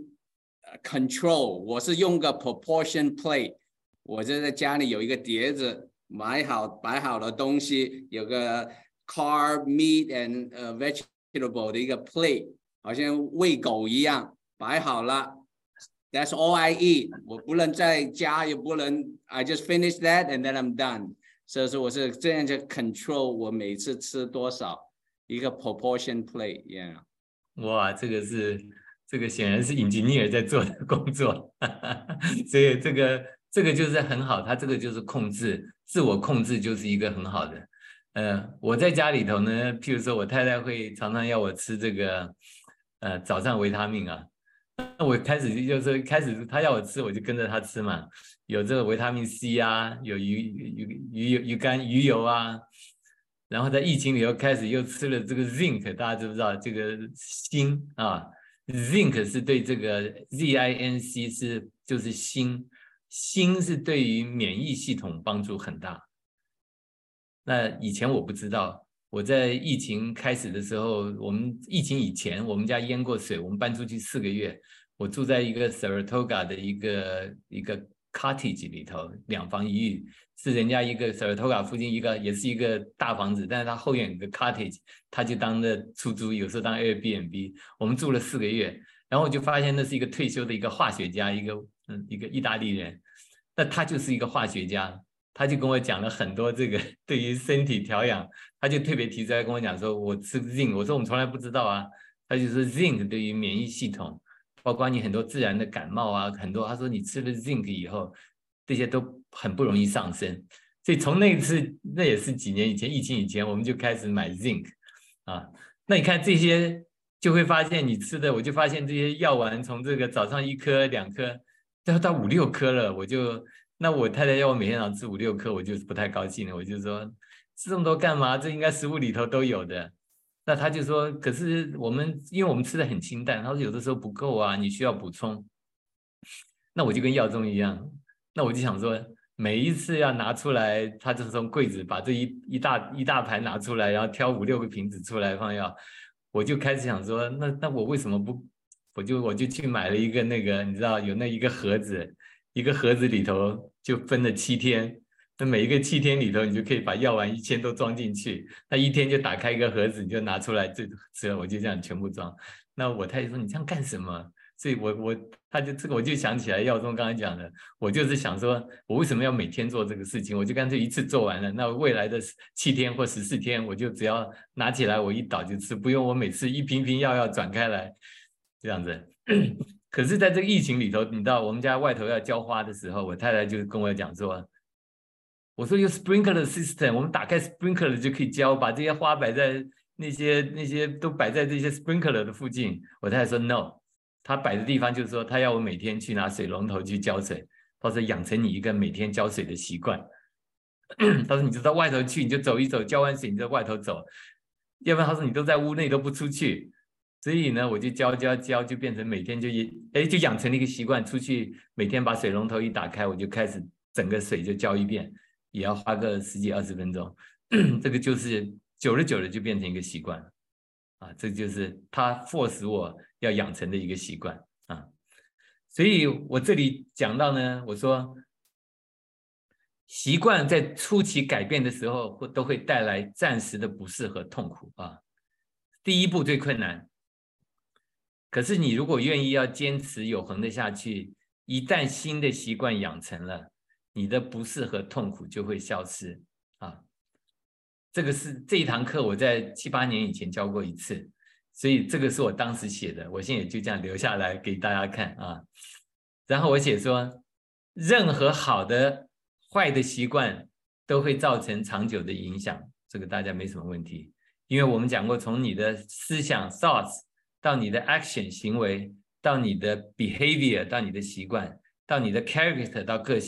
control。我是用个 proportion plate， 我就在家里有一个碟子，买好摆好的东西，有个 carb, meat and、uh, vegetable 的一个 plate， 好像喂狗一样摆好了。That's all I eat. 我不能再加，也不能 I just finish that and then I'm done. 所以说我是这样就 control 我每次吃多少一个 proportion plate. Yeah. 哇，这个是这个显然是 engineer 在做的工作，所以这个这个就是很好，他这个就是控制，自我控制就是一个很好的。呃，我在家里头呢，譬如说我太太会常常要我吃这个呃早上维他命啊。那我开始就是开始他要我吃，我就跟着他吃嘛。有这个维他命 C 啊，有鱼鱼鱼油鱼肝鱼油啊。然后在疫情里头开始又吃了这个 zinc， 大家知不知道这个锌啊 ？zinc 是对这个 Z I N C 是就是锌，锌是对于免疫系统帮助很大。那以前我不知道。我在疫情开始的时候，我们疫情以前，我们家淹过水，我们搬出去四个月，我住在一个 Saratoga 的一个一个 cottage 里头，两房一浴，是人家一个 Saratoga 附近一个也是一个大房子，但是他后院有个 cottage， 他就当的出租，有时候当 Airbnb， 我们住了四个月，然后我就发现那是一个退休的一个化学家，一个嗯一个意大利人，那他就是一个化学家。他就跟我讲了很多这个对于身体调养，他就特别提出来跟我讲说，我吃 zinc， 我说我们从来不知道啊。他就说 zinc 对于免疫系统，包括你很多自然的感冒啊，很多他说你吃了 zinc 以后，这些都很不容易上升。所以从那一次，那也是几年以前，疫情以前，我们就开始买 zinc 啊。那你看这些，就会发现你吃的，我就发现这些药丸从这个早上一颗两颗，要到五六颗了，我就。那我太太要我每天早上吃五六颗，我就不太高兴了。我就说吃这么多干嘛？这应该食物里头都有的。那他就说，可是我们因为我们吃的很清淡，他说有的时候不够啊，你需要补充。那我就跟药中一样，那我就想说，每一次要拿出来，他就从柜子把这一一大一大盘拿出来，然后挑五六个瓶子出来放药，我就开始想说，那那我为什么不？我就我就去买了一个那个，你知道有那一个盒子。一个盒子里头就分了七天，那每一个七天里头，你就可以把药丸一千都装进去。那一天就打开一个盒子，你就拿出来就吃了，我就这样全部装。那我太太说你这样干什么？所以我我他就这个我就想起来耀宗刚才讲的，我就是想说，我为什么要每天做这个事情？我就干脆一次做完了。那未来的七天或十四天，我就只要拿起来我一倒就吃，不用我每次一瓶瓶药要转开来这样子。可是在这个疫情里头，你知道我们家外头要浇花的时候，我太太就跟我讲说，我说有 sprinkler system， 我们打开 sprinkler 就可以浇，把这些花摆在那些那些都摆在这些 sprinkler 的附近。我太太说 no， 她摆的地方就是说，她要我每天去拿水龙头去浇水，她说养成你一个每天浇水的习惯。她说你就到外头去，你就走一走，浇完水你在外头走，要不然她说你都在屋内都不出去。所以呢，我就教教教，就变成每天就一哎，就养成了一个习惯，出去每天把水龙头一打开，我就开始整个水就浇一遍，也要花个十几二十分钟。这个就是久了久了就变成一个习惯了啊，这就是他 force 我要养成的一个习惯啊。所以我这里讲到呢，我说习惯在初期改变的时候，会都会带来暂时的不适和痛苦啊。第一步最困难。可是你如果愿意要坚持永恒的下去，一旦新的习惯养成了，你的不适和痛苦就会消失啊。这个是这一堂课我在七八年以前教过一次，所以这个是我当时写的，我现在也就这样留下来给大家看啊。然后我写说，任何好的、坏的习惯都会造成长久的影响，这个大家没什么问题，因为我们讲过，从你的思想 thoughts。到你的 action 行为，到你的 behavior， 到你的习惯，到你的 character， 到个性，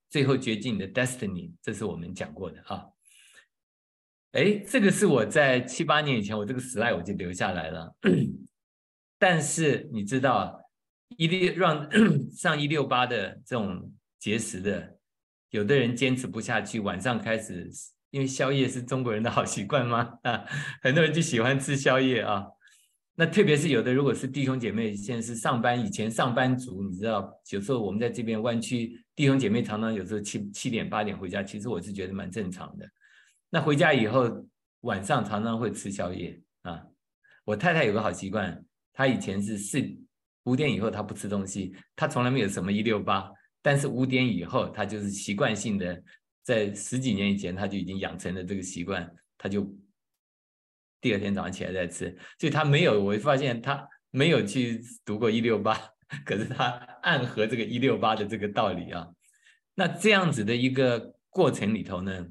最后决定你的 destiny， 这是我们讲过的啊。哎，这个是我在七八年以前，我这个 slide 我就留下来了。但是你知道，一六让上一六八的这种节食的，有的人坚持不下去，晚上开始，因为宵夜是中国人的好习惯吗？啊，很多人就喜欢吃宵夜啊。那特别是有的，如果是弟兄姐妹，现在是上班，以前上班族，你知道，有时候我们在这边湾区，弟兄姐妹常常有时候七七点八点回家，其实我是觉得蛮正常的。那回家以后，晚上常常会吃宵夜啊。我太太有个好习惯，她以前是四五点以后她不吃东西，她从来没有什么一六八，但是五点以后，她就是习惯性的，在十几年以前，她就已经养成了这个习惯，她就第二天早上起来再吃，所以她没有，我发现她没有去读过一六八，可是她暗合这个一六八的这个道理啊。那这样子的一个过程里头呢，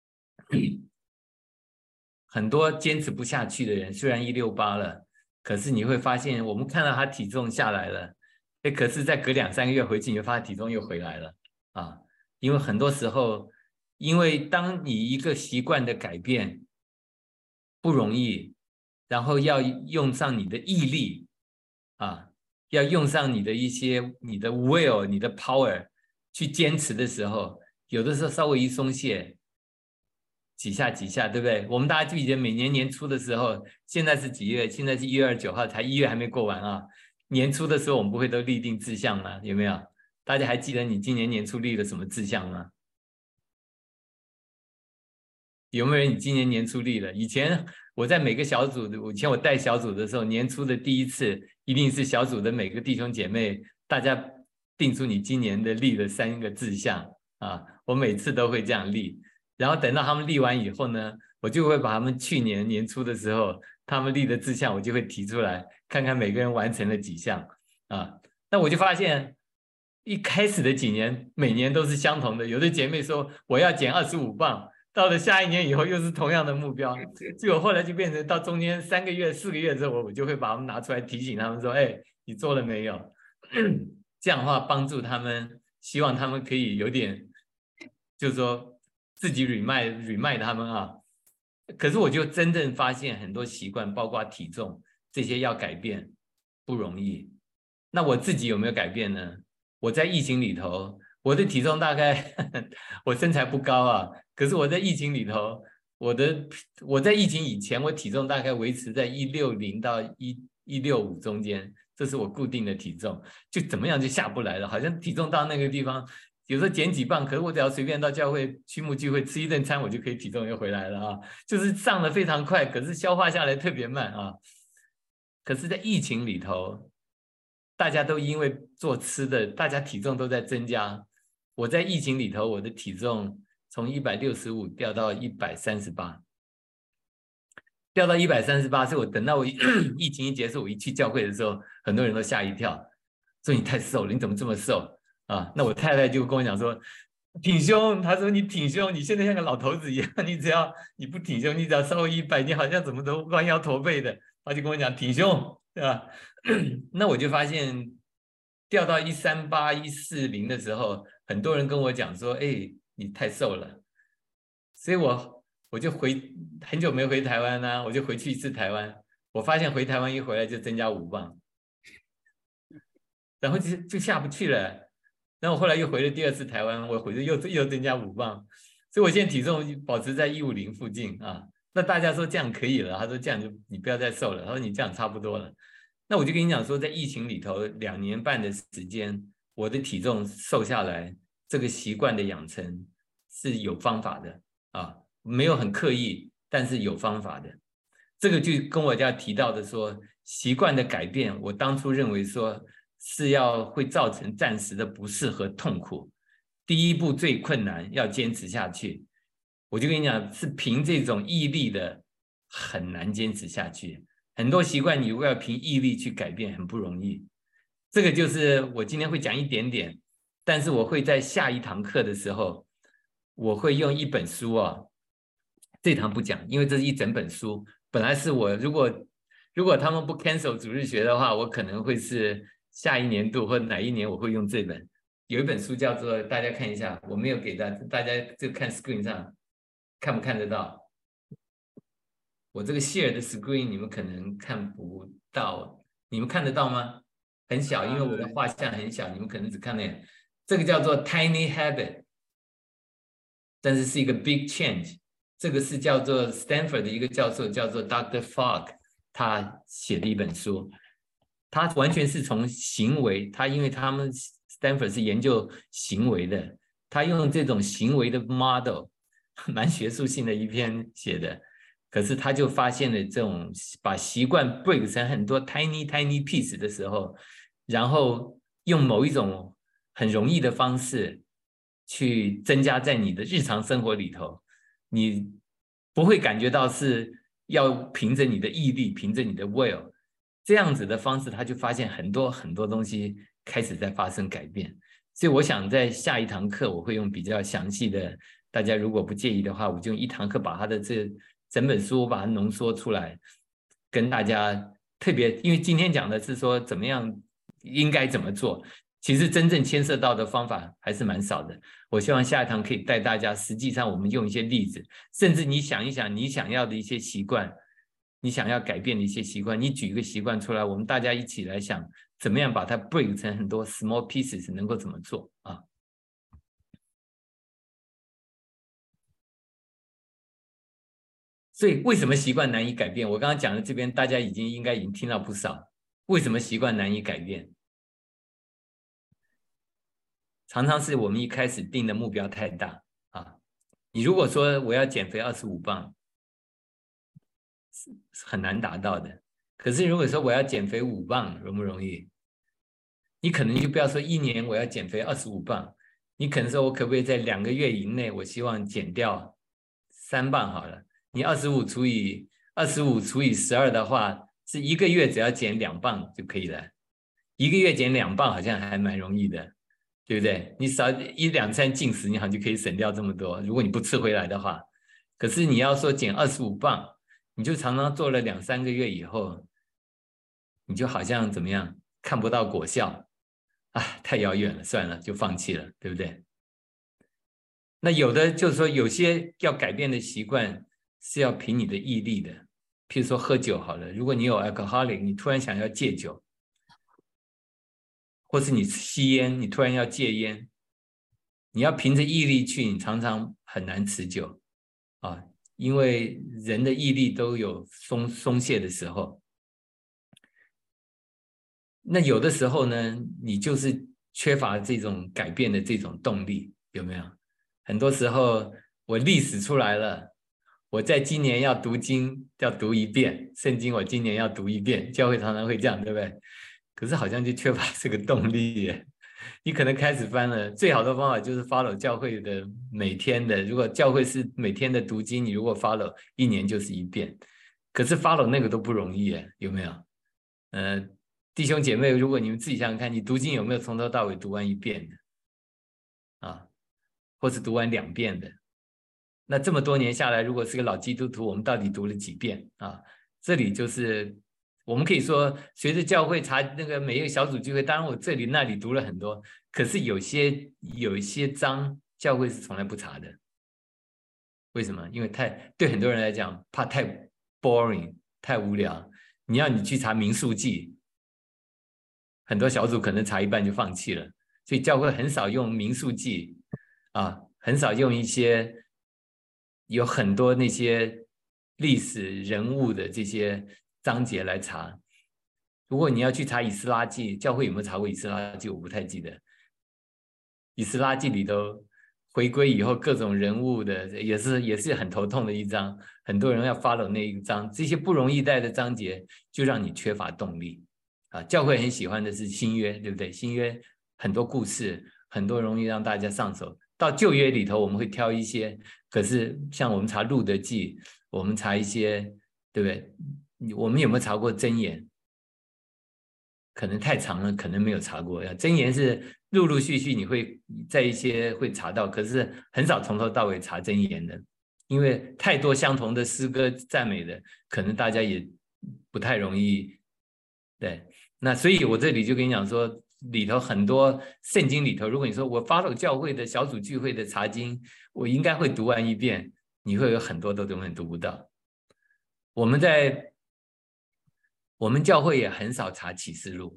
很多坚持不下去的人，虽然一六八了，可是你会发现，我们看到他体重下来了，哎，可是再隔两三个月回去，你会发现体重又回来了啊。因为很多时候，因为当你一个习惯的改变不容易，然后要用上你的毅力啊，要用上你的一些你的 will、你的 power 去坚持的时候，有的时候稍微一松懈。几下几下，对不对？我们大家记得每年年初的时候，现在是几月？现在是一月二十九号，才一月还没过完啊。年初的时候，我们不会都立定志向吗？有没有？大家还记得你今年年初立了什么志向吗？有没有人你今年年初立了？以前我在每个小组，以前我带小组的时候，年初的第一次一定是小组的每个弟兄姐妹，大家定出你今年的立的三个志向啊。我每次都会这样立。然后等到他们立完以后呢，我就会把他们去年年初的时候他们立的志向，我就会提出来，看看每个人完成了几项啊。那我就发现，一开始的几年每年都是相同的。有的姐妹说我要减二十五磅，到了下一年以后又是同样的目标。结果后来就变成到中间三个月、四个月之后，我就会把他们拿出来提醒他们说：“哎，你做了没有？”这样的话帮助他们，希望他们可以有点，就是说。自己 remind remind 他们啊，可是我就真正发现很多习惯，包括体重这些要改变不容易。那我自己有没有改变呢？我在疫情里头，我的体重大概我身材不高啊，可是我在疫情里头，我的我在疫情以前，我体重大概维持在一六零到一一六五中间，这是我固定的体重，就怎么样就下不来了，好像体重到那个地方。有时候减几磅，可是我只要随便到教会区牧聚会吃一顿餐，我就可以体重又回来了啊！就是上的非常快，可是消化下来特别慢啊。可是，在疫情里头，大家都因为做吃的，大家体重都在增加。我在疫情里头，我的体重从一百六十五掉到一百三十八，掉到一百三十八，所以我等到我疫情一结束，我一去教会的时候，很多人都吓一跳，说你太瘦了，你怎么这么瘦？啊，那我太太就跟我讲说，挺胸。她说你挺胸，你现在像个老头子一样，你只要你不挺胸，你只要稍微一摆，你好像怎么都弯腰驼背的。她就跟我讲挺胸，对吧？那我就发现掉到一三八、一四零的时候，很多人跟我讲说，哎，你太瘦了。所以我我就回很久没回台湾啦、啊，我就回去一次台湾，我发现回台湾一回来就增加五磅，然后就就下不去了。然后我后来又回了第二次台湾，我回去又又增加五磅，所以我现在体重保持在一五零附近啊。那大家说这样可以了，他说这样就你不要再瘦了，他说你这样差不多了。那我就跟你讲说，在疫情里头两年半的时间，我的体重瘦下来，这个习惯的养成是有方法的啊，没有很刻意，但是有方法的。这个就跟我家提到的说，习惯的改变，我当初认为说。是要会造成暂时的不适和痛苦，第一步最困难，要坚持下去。我就跟你讲，是凭这种毅力的很难坚持下去。很多习惯你如果要凭毅力去改变，很不容易。这个就是我今天会讲一点点，但是我会在下一堂课的时候，我会用一本书啊，这堂不讲，因为这是一整本书。本来是我如果如果他们不 cancel 主日学的话，我可能会是。下一年度或哪一年我会用这本， 有一本书叫做，大家看一下，我没有给大家，大家就看 screen 上看不看得到？我这个 share 的 screen 你们可能看不到，你们看得到吗？很小，因为我的画像很小，你们可能只看那，这个叫做 tiny habit， 但是是一个 big change。这个是叫做 Stanford 的一个教授，叫做 Doctor Fogg， 他写的一本书。他完全是从行为，他因为他们 Stanford 是研究行为的，他用这种行为的 model， 蛮学术性的一篇写的。可是他就发现了这种把习惯 break 成很多 tiny tiny piece 的时候，然后用某一种很容易的方式去增加在你的日常生活里头，你不会感觉到是要凭着你的毅力，凭着你的 will， 这样子的方式，他就发现很多很多东西开始在发生改变。所以我想在下一堂课我会用比较详细的，大家如果不介意的话，我就用一堂课把他的这整本书把它浓缩出来，跟大家特别，因为今天讲的是说怎么样应该怎么做，其实真正牵涉到的方法还是蛮少的。我希望下一堂可以带大家，实际上我们用一些例子，甚至你想一想你想要的一些习惯，你想要改变的一些习惯，你举一个习惯出来，我们大家一起来想怎么样把它 break 成很多 small pieces， 能够怎么做啊？所以为什么习惯难以改变？我刚刚讲的这边大家已经应该已经听到不少。为什么习惯难以改变？常常是我们一开始定的目标太大啊。你如果说我要减肥二十五磅，是很难达到的。可是如果说我要减肥五磅，容不容易？你可能就不要说一年我要减肥二十五磅，你可能说我可不可以在两个月以内，我希望减掉三磅好了。你二十五除以二十五除以十二的话，是一个月只要减两磅就可以了。一个月减两磅好像还蛮容易的，对不对？你少一两餐进食，你好像就可以省掉这么多。如果你不吃回来的话，可是你要说减二十五磅，你就常常做了两三个月以后，你就好像怎么样看不到果效啊，太遥远了，算了，就放弃了，对不对？那有的就是说，有些要改变的习惯是要凭你的毅力的，譬如说喝酒好了，如果你有 alcoholic， 你突然想要戒酒，或是你吸烟，你突然要戒烟，你要凭着毅力去，你常常很难持久啊，因为人的毅力都有松松懈的时候。那有的时候呢，你就是缺乏这种改变的这种动力，有没有？很多时候我历史出来了，我在今年要读经，要读一遍圣经，我今年要读一遍，教会常常会这样，对不对？可是好像就缺乏这个动力耶。你可能开始翻了，最好的方法就是 follow 教会的每天的，如果教会是每天的读经，你如果 follow 一年就是一遍，可是 follow 那个都不容易耶，有没有？呃，弟兄姐妹，如果你们自己想想看，你读经有没有从头到尾读完一遍的啊？或是读完两遍的？那这么多年下来，如果是个老基督徒，我们到底读了几遍啊？这里就是我们可以说，随着教会查那个每一个小组聚会，当然我这里那里读了很多，可是有些有一些章教会是从来不查的。为什么？因为太对很多人来讲，怕太 boring， 太无聊。你要你去查民数记，很多小组可能查一半就放弃了，所以教会很少用民数记啊，很少用一些有很多那些历史人物的这些章节来查。如果你要去查以斯拉记，教会有没有查过以斯拉记？我不太记得。以斯拉记里头回归以后各种人物的，也是也是很头痛的一章，很多人要 follow 那一章，这些不容易带的章节就让你缺乏动力啊。教会很喜欢的是新约，对不对？新约很多故事，很多容易让大家上手。到旧约里头我们会挑一些，可是像我们查路德记，我们查一些，对不对？我们有没有查过箴言？可能太长了，可能没有查过。箴言是陆陆续续你会在一些会查到，可是很少从头到尾查箴言的，因为太多相同的诗歌赞美的，可能大家也不太容易。对，那所以我这里就跟你讲说， 里头很多圣经里头，如果你说我 follow 教会的小组聚会的查经，我应该会读完一遍，你会有很多都根本读不到。我们在我们教会也很少查启示录，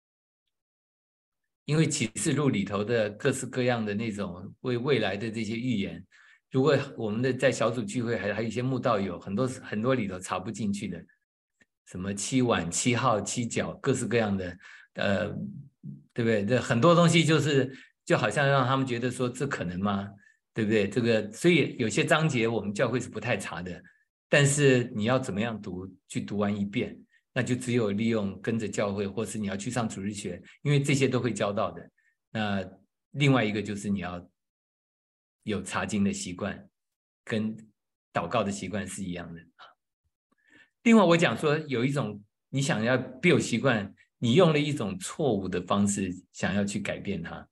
因为启示录里头的各式各样的那种为未来的这些预言，如果我们的在小组聚会还还有一些慕道友，很多很多里头查不进去的，什么七碗七号七角各式各样的，呃，对不对？这很多东西就是就好像让他们觉得说这可能吗？对不对？这个所以有些章节我们教会是不太查的，但是你要怎么样读，去读完一遍。那就只有利用跟着教会，或是你要去上主日学，因为这些都会教到的。那另外一个就是你要有查经的习惯，跟祷告的习惯是一样的。另外我讲说有一种你想要 build 习惯，你用了一种错误的方式想要去改变它，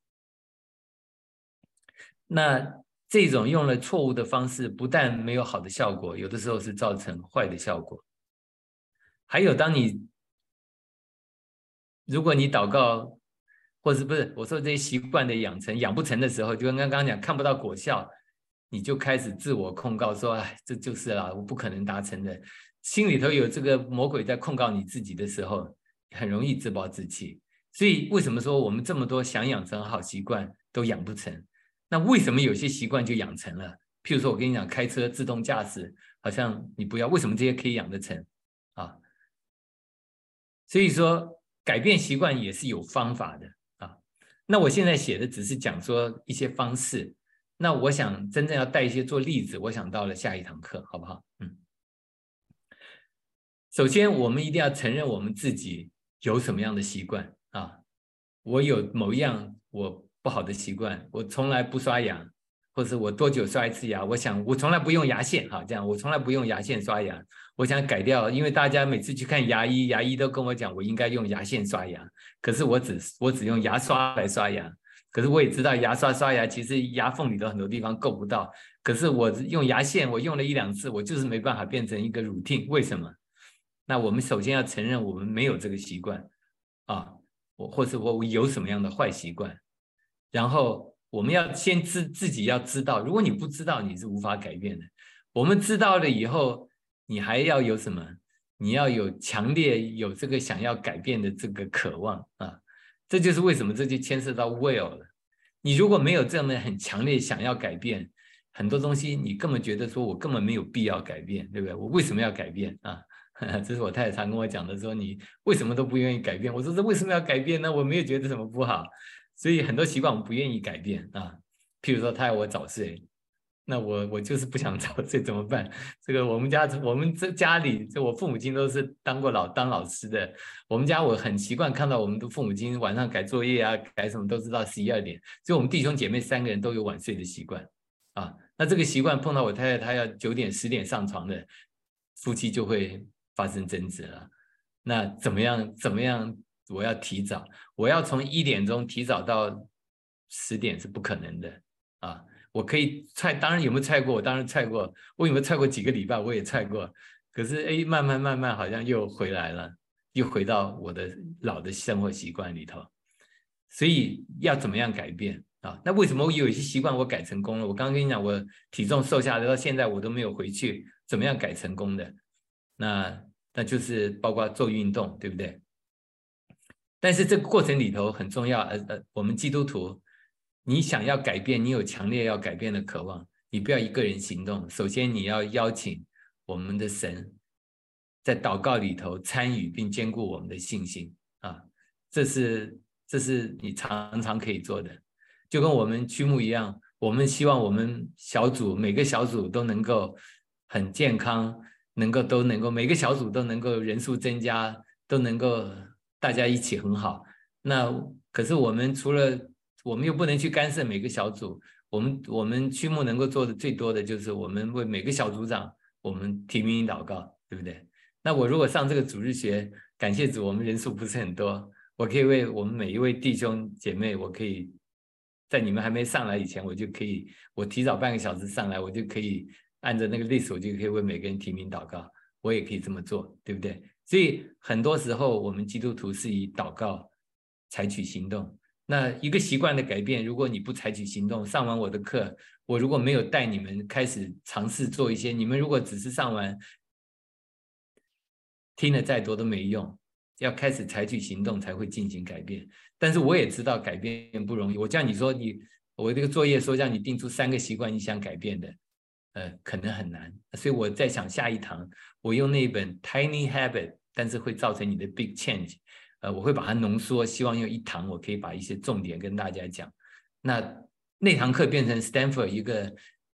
那这种用了错误的方式不但没有好的效果，有的时候是造成坏的效果。还有当你如果你祷告或是不是我说这些习惯的养成养不成的时候，就跟刚刚讲看不到果效，你就开始自我控告说哎，这就是啦，我不可能达成的，心里头有这个魔鬼在控告你自己的时候，很容易自暴自弃。所以为什么说我们这么多想养成好习惯都养不成？那为什么有些习惯就养成了？譬如说我跟你讲开车自动驾驶，好像你不要，为什么这些可以养得成啊？所以说改变习惯也是有方法的啊。那我现在写的只是讲说一些方式，那我想真正要带一些做例子，我想到了下一堂课，好不好？嗯，首先我们一定要承认我们自己有什么样的习惯啊。我有某一样我不好的习惯，我从来不刷牙，或者我多久刷一次牙，我想我从来不用牙线，好，这样我从来不用牙线刷牙，我想改掉，因为大家每次去看牙医，牙医都跟我讲我应该用牙线刷牙，可是我只我只用牙刷来刷牙，可是我也知道牙刷刷牙其实牙缝里头很多地方够不到，可是我用牙线我用了一两次，我就是没办法变成一个 routine， 为什么？那我们首先要承认我们没有这个习惯啊，我或是我有什么样的坏习惯，然后我们要先自自己要知道，如果你不知道，你是无法改变的。我们知道了以后，你还要有什么？你要有强烈有这个想要改变的这个渴望啊！这就是为什么这就牵涉到 will 了。你如果没有这么很强烈想要改变，很多东西你根本觉得说我根本没有必要改变，对不对？我为什么要改变啊？这是我太太常跟我讲的，说你为什么都不愿意改变？我说这为什么要改变呢？我没有觉得什么不好。所以很多习惯我们不愿意改变啊，譬如说他要我早睡，那我我就是不想早睡怎么办？这个我们家我们这家里，就我父母亲都是当过老当老师的，我们家我很习惯看到我们的父母亲晚上改作业啊，改什么都是到十一二点，所以我们弟兄姐妹三个人都有晚睡的习惯啊。那这个习惯碰到我太太，她要九点十点上床的，夫妻就会发生争执了。那怎么样？怎么样？我要提早，我要从一点钟提早到十点是不可能的啊！我可以踹，当然有没有踹过？我当然踹过，我有没有踹过几个礼拜？我也踹过。可是哎，慢慢慢慢好像又回来了，又回到我的老的生活习惯里头。所以要怎么样改变啊？那为什么我有一些习惯我改成功了？我刚刚跟你讲，我体重瘦下来到现在我都没有回去，怎么样改成功的？那那就是包括做运动，对不对？但是这个过程里头很重要，呃呃，我们基督徒，你想要改变，你有强烈要改变的渴望，你不要一个人行动，首先你要邀请我们的神在祷告里头参与并兼顾我们的信心啊，这是这是你常常可以做的，就跟我们区牧一样，我们希望我们小组每个小组都能够很健康，能够都能够每个小组都能够人数增加，都能够大家一起很好。那可是我们除了我们又不能去干涉每个小组，我们我们区牧能够做的最多的就是我们为每个小组长我们提名祷告，对不对？那我如果上这个主日学，感谢主我们人数不是很多，我可以为我们每一位弟兄姐妹，我可以在你们还没上来以前，我就可以我提早半个小时上来，我就可以按照那个 list， 我就可以为每个人提名祷告，我也可以这么做，对不对？所以很多时候我们基督徒是以祷告采取行动。那一个习惯的改变，如果你不采取行动，上完我的课，我如果没有带你们开始尝试做一些，你们如果只是上完听了再多都没用，要开始采取行动才会进行改变。但是我也知道改变不容易，我叫你说你，我这个作业说让你定出三个习惯你想改变的，呃，可能很难。所以我在想下一堂，我用那本 Tiny Habit， 但是会造成你的 Big Change， 呃，我会把它浓缩，希望用一堂我可以把一些重点跟大家讲。那那堂课变成 Stanford 一个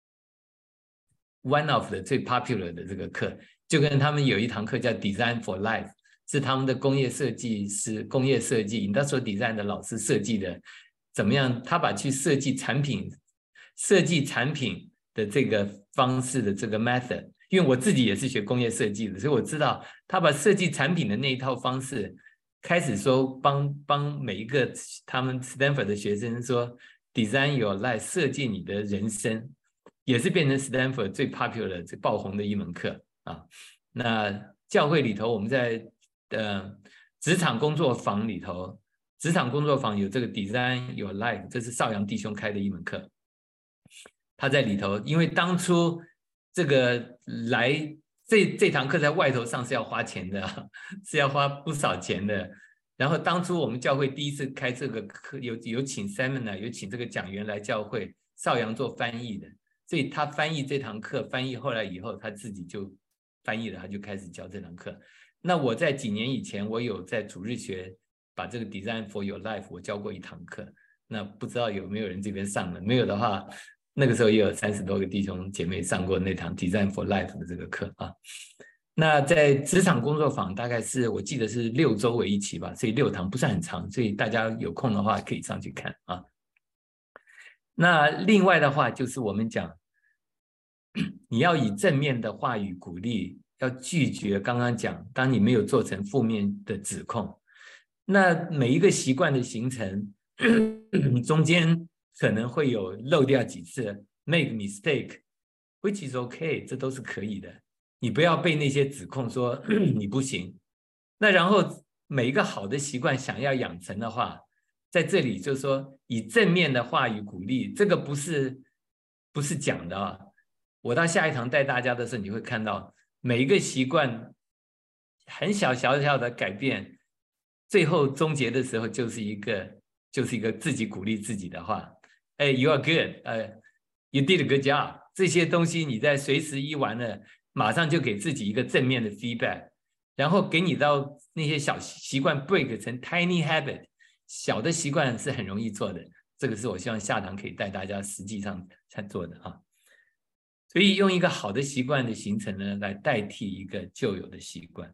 one of 的最 popular 的这个课，就跟他们有一堂课叫 Design for Life， 是他们的工业设计师、工业设计 Industrial Design 的老师设计的，怎么样？他把去设计产品、设计产品的这个方式的这个 method， 因为我自己也是学工业设计的，所以我知道他把设计产品的那一套方式，开始说帮帮每一个他们 Stanford 的学生说 Design your life， 设计你的人生。也是变成 Stanford 最 popular 最爆红的一门课啊。那教会里头，我们在呃职场工作坊里头，职场工作坊有这个 Design Your Life， 这是邵阳弟兄开的一门课。他在里头，因为当初这个来这这堂课在外头上是要花钱的，是要花不少钱的。然后当初我们教会第一次开这个课，有有请 Seminar， 有请这个讲员来教会，邵阳做翻译的。所以他翻译这堂课，翻译后来以后，他自己就翻译了，他就开始教这堂课。那我在几年以前，我有在主日学把这个 Design for Your Life 我教过一堂课。那不知道有没有人这边上了？没有的话，那个时候也有三十多个弟兄姐妹上过那堂 Design for Life 的这个课啊。那在职场工作坊，大概是我记得是六周为一期吧，所以六堂不是很长，所以大家有空的话可以上去看啊。那另外的话，就是我们讲。你要以正面的话语鼓励，要拒绝刚刚讲，当你没有做成负面的指控，那每一个习惯的形成，中间可能会有漏掉几次 make mistake，which is okay， 这都是可以的。你不要被那些指控说你不行。那然后每一个好的习惯想要养成的话，在这里就是说以正面的话语鼓励，这个不是不是讲的啊。我到下一堂带大家的时候，你会看到每一个习惯很小小小的改变，最后终结的时候就是一个就是一个自己鼓励自己的话。哎 ，You are good， 呃、uh, ，You did a good job。这些东西你在随时一完了，马上就给自己一个正面的 feedback， 然后给你到那些小习惯 break 成 tiny habit， 小的习惯是很容易做的。这个是我希望下堂可以带大家实际上才做的啊。所以用一个好的习惯的形成呢，来代替一个旧有的习惯。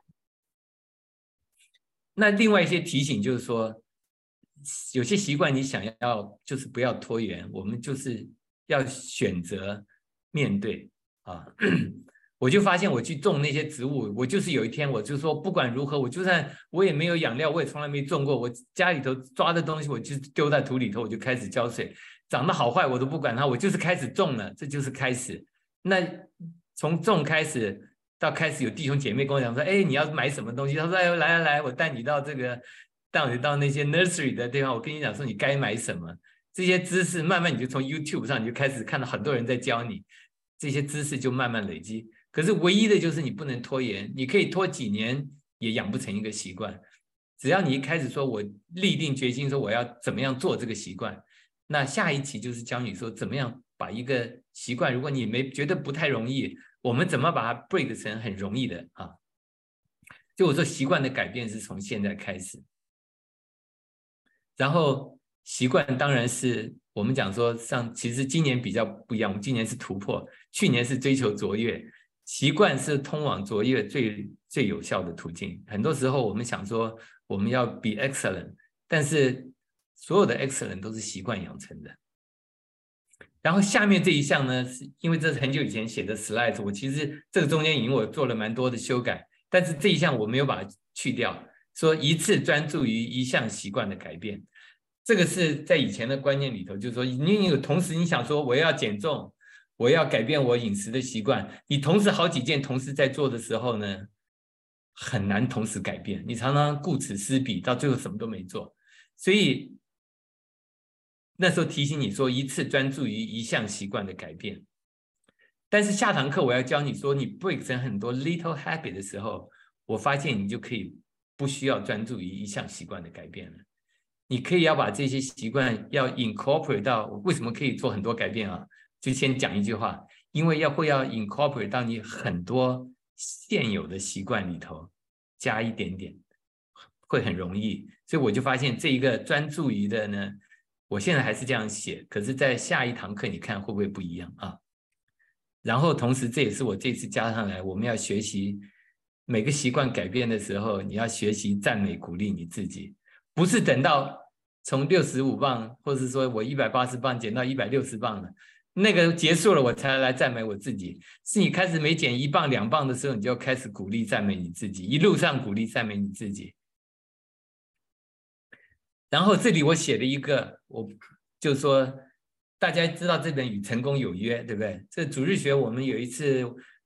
那另外一些提醒就是说，有些习惯你想要就是不要拖延，我们就是要选择面对啊。我就发现我去种那些植物，我就是有一天我就说不管如何，我就算我也没有养料，我也从来没种过，我家里头抓的东西我就丢在土里头，我就开始浇水，长得好坏我都不管它，我就是开始种了，这就是开始。那从种开始到开始有弟兄姐妹跟我讲说，哎，你要买什么东西？他说，哎，来来来，我带你到这个，带你到那些 nursery 的地方，我跟你讲说你该买什么。这些知识慢慢你就从 YouTube 上你就开始看到很多人在教你，这些知识就慢慢累积。可是唯一的就是你不能拖延，你可以拖几年也养不成一个习惯。只要你一开始说我立定决心说我要怎么样做这个习惯，那下一期就是教你说怎么样把一个习惯，如果你没觉得不太容易，我们怎么把它 break 成很容易的啊？就我说习惯的改变是从现在开始，然后习惯当然是我们讲说像其实今年比较不一样，我们今年是突破，去年是追求卓越。习惯是通往卓越最最有效的途径。很多时候我们想说我们要 be excellent， 但是所有的 excellent 都是习惯养成的。然后下面这一项呢，是因为这是很久以前写的 slide， 我其实这个中间已经我做了蛮多的修改，但是这一项我没有把它去掉，说一次专注于一项习惯的改变。这个是在以前的观念里头，就是说你有同时你想说我要减重，我要改变我饮食的习惯，你同时好几件同时在做的时候呢，很难同时改变，你常常顾此失彼，到最后什么都没做。 所以那时候提醒你说，一次专注于一项习惯的改变。但是下堂课我要教你说，你 break 成很多 little habit 的时候，我发现你就可以不需要专注于一项习惯的改变了。你可以要把这些习惯要 incorporate 到，为什么可以做很多改变啊？就先讲一句话，因为要会要 incorporate 到你很多现有的习惯里头，加一点点，会很容易。所以我就发现这一个专注于的呢，我现在还是这样写，可是在下一堂课你看会不会不一样啊？然后同时这也是我这次加上来，我们要学习每个习惯改变的时候，你要学习赞美鼓励你自己，不是等到从六十五磅，或是说我一百八十磅减到一百六十磅了，那个结束了我才来赞美我自己。是你开始每减一磅两磅的时候，你就要开始鼓励赞美你自己，一路上鼓励赞美你自己。然后这里我写了一个，我就说大家知道这本《与成功有约》，对不对？这主日学我们有一次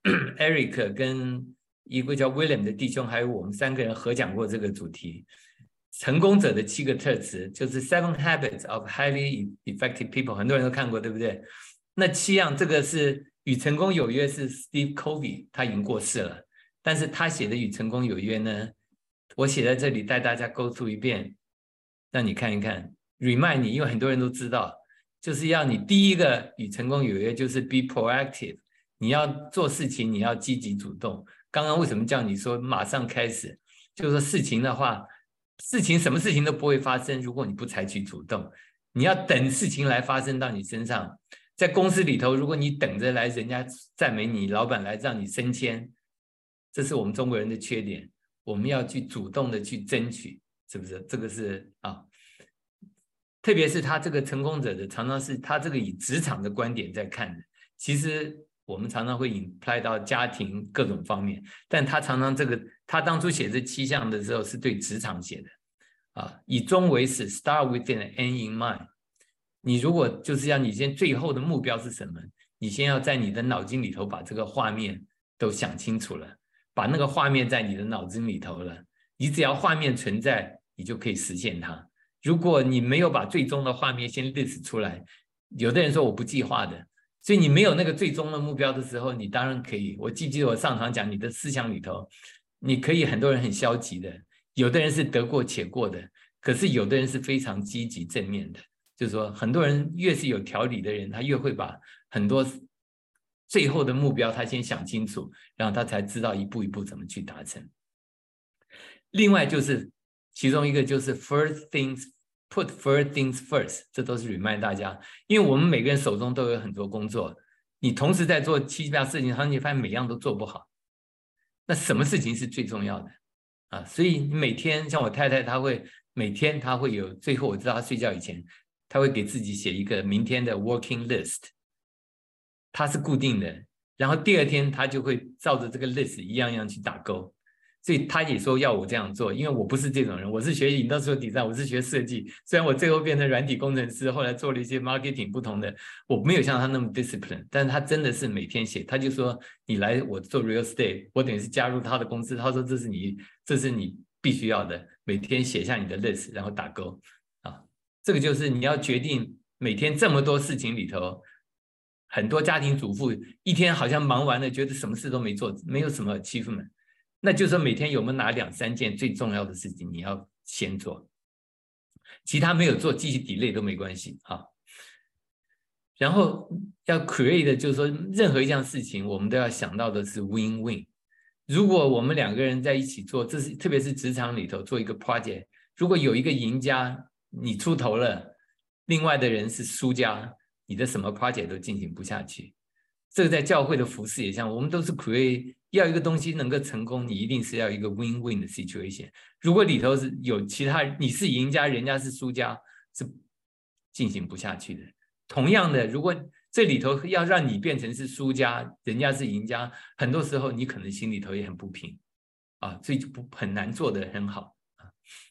Eric 跟一个叫 William 的弟兄，还有我们三个人合讲过这个主题。成功者的七个特质，就是 Seven Habits of Highly Effective People， 很多人都看过，对不对？那七样，这个是与成功有约，是 Steve Covey， 他已经过世了，但是他写的与成功有约呢，我写在这里带大家 go through 一遍，让你看一看 ，remind 你，因为很多人都知道，就是要你第一个与成功有约，就是 be proactive， 你要做事情，你要积极主动。刚刚为什么叫你说马上开始？就是说事情的话。事情什么事情都不会发生，如果你不采取主动，你要等事情来发生到你身上。在公司里头，如果你等着来人家赞美你，老板来让你升迁，这是我们中国人的缺点。我们要去主动的去争取，是不是？这个是啊，特别是他这个成功者的，常常是他这个以职场的观点在看的。其实我们常常会 imply 到家庭各种方面，但他常常这个，他当初写这七项的时候是对职场写的，啊，以终为始 ，start with an end in mind。你如果就是要你先最后的目标是什么，你先要在你的脑筋里头把这个画面都想清楚了，把那个画面在你的脑筋里头了，你只要画面存在，你就可以实现它。如果你没有把最终的画面先 list 出来，有的人说我不计划的。所以你没有那个最终的目标的时候，你当然可以。我记不记得我上堂讲，你的思想里头，你可以很多人很消极的，有的人是得过且过的，可是有的人是非常积极正面的。就是说，很多人越是有条理的人，他越会把很多最后的目标他先想清楚，然后他才知道一步一步怎么去达成。另外就是其中一个就是 first things。Put first things first， 这都是 remind 大家，因为我们每个人手中都有很多工作，你同时在做七八事情，然后你发现每样都做不好，那什么事情是最重要的啊？所以你每天像我太太，她会每天她会有，最后我知道她睡觉以前，她会给自己写一个明天的 working list， 它是固定的，然后第二天她就会照着这个 list 一样一样去打勾。所以他也说要我这样做，因为我不是这种人，我是学 industrial design， 我是学设计。虽然我最后变成软体工程师，后来做了一些 marketing 不同的，我没有像他那么 discipline， 但是他真的是每天写。他就说你来我做 real estate， 我等于是加入他的公司。他说这是你，这是你必须要的，每天写下你的 list， 然后打勾啊。这个就是你要决定每天这么多事情里头，很多家庭主妇一天好像忙完了，觉得什么事都没做，没有什么achievement。那就是说每天有没有哪两三件最重要的事情你要先做，其他没有做继续 delay 都没关系啊。然后要 create 的就是说任何一项事情我们都要想到的是 win-win。如果我们两个人在一起做，这是特别是职场里头做一个 project， 如果有一个赢家你出头了，另外的人是输家，你的什么 project 都进行不下去。这个在教会的服事也像，我们都是 create， 要一个东西能够成功，你一定是要一个 win-win 的 situation。如果里头是有其他，你是赢家，人家是输家，是进行不下去的。同样的，如果这里头要让你变成是输家，人家是赢家，很多时候你可能心里头也很不平啊，所以就不很难做得很好啊。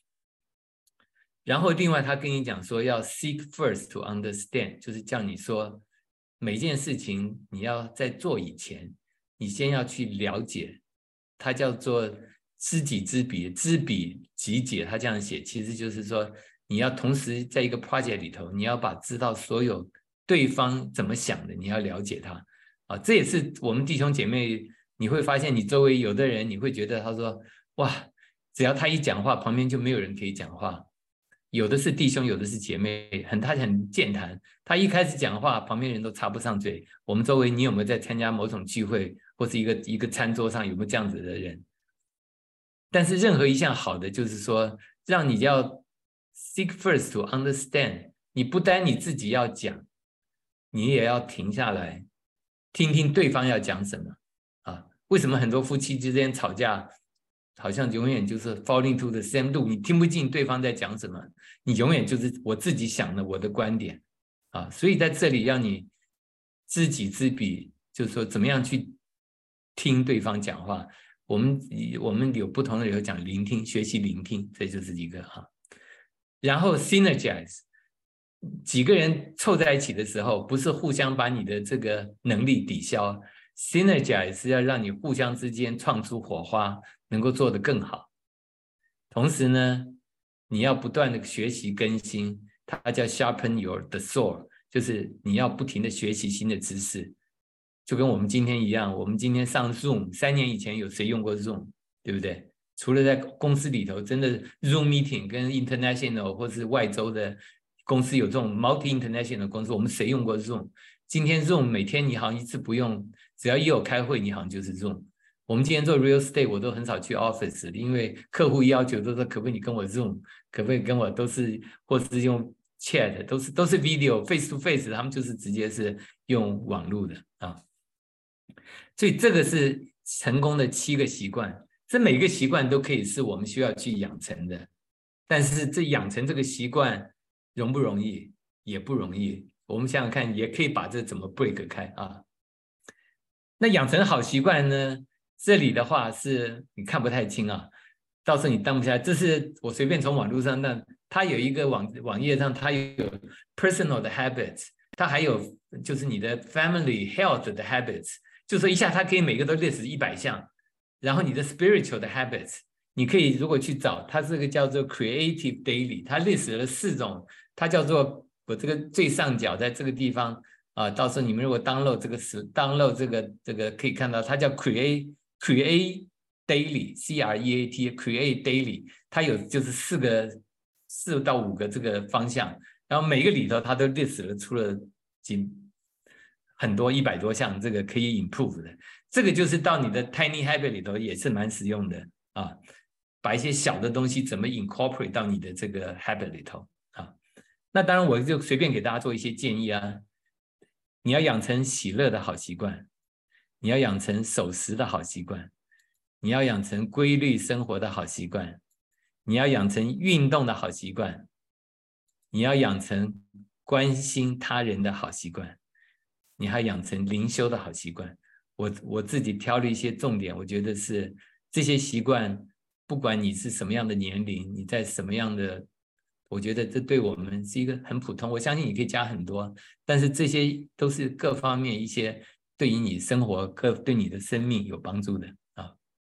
然后另外他跟你讲说要 seek first to understand， 就是叫你说每件事情你要在做以前，你先要去了解，它叫做知己知彼，知彼己解，他这样写，其实就是说你要同时在一个 project 里头，你要把知道所有对方怎么想的，你要了解他啊。这也是我们弟兄姐妹，你会发现你周围有的人，你会觉得他说哇，只要他一讲话，旁边就没有人可以讲话。有的是弟兄，有的是姐妹，很他很健谈。他一开始讲话，旁边人都插不上嘴。我们周围你有没有在参加某种聚会，或是一个一个餐桌上有没有这样子的人？但是任何一项好的，就是说让你要 seek first to understand。你不单你自己要讲，你也要停下来，听听对方要讲什么啊？为什么很多夫妻之间吵架？好像永远就是 falling to the same loop， 你听不进对方在讲什么，你永远就是我自己想的我的观点啊，所以在这里让你知己知彼，就是说怎么样去听对方讲话。我们我们有不同的有讲聆听，学习聆听，这就是一个哈。然后 synergize， 几个人凑在一起的时候，不是互相把你的这个能力抵消。Synergize 是要让你互相之间创出火花，能够做得更好。同时呢，你要不断的学习更新，它叫 sharpen your the sword， 就是你要不停的学习新的知识。就跟我们今天一样，我们今天上 Zoom， 三年以前有谁用过 Zoom， 对不对？除了在公司里头，真的 Zoom meeting 跟 international 或是外州的公司有这种 multi international 的公司，我们谁用过 Zoom？ 今天 Zoom 每天你好像一次不用，只要一有开会，你好像就是 Zoom。我们今天做 real estate， 我都很少去 office， 因为客户要求都说可不可以你跟我 Zoom， 可不可以跟我都是或是用 chat， 都是都是 video face to face， 他们就是直接是用网络的啊。所以这个是成功的七个习惯，这每个习惯都可以是我们需要去养成的，但是这养成这个习惯容不容易？也不容易。我们想想看，也可以把这怎么 break 开啊？那养成好习惯呢？这里的话是你看不太清啊，到时候你当不下来。这是我随便从网络上，那它有一个网网页上，它有 personal 的 habits， 它还有就是你的 family health 的 habits。就说一下，它可以每个都 list 一百项，然后你的 spiritual 的 habits， 你可以如果去找，它这个叫做 creative daily， 它 list 了四种，它叫做我这个最上角在这个地方啊、呃，到时候你们如果 download 这个词 download 这个这个可以看到，它叫 create create daily C R E A T create daily， 它有就是四个四到五个这个方向，然后每个里头它都 list 了出了几。很多一百多项，这个可以 improve 的，这个就是到你的 tiny habit 里头也是蛮实用的啊。把一些小的东西怎么 incorporate 到你的这个 habit 里头啊。那当然我就随便给大家做一些建议啊。你要养成喜乐的好习惯，你要养成守时的好习惯，你要养成规律生活的好习惯，你要养成运动的好习惯，你要养成关心他人的好习惯。你还养成灵修的好习惯，我我自己挑了一些重点，我觉得是这些习惯，不管你是什么样的年龄，你在什么样的，我觉得这对我们是一个很普通。我相信你可以加很多，但是这些都是各方面一些对于你生活、各对你的生命有帮助的啊。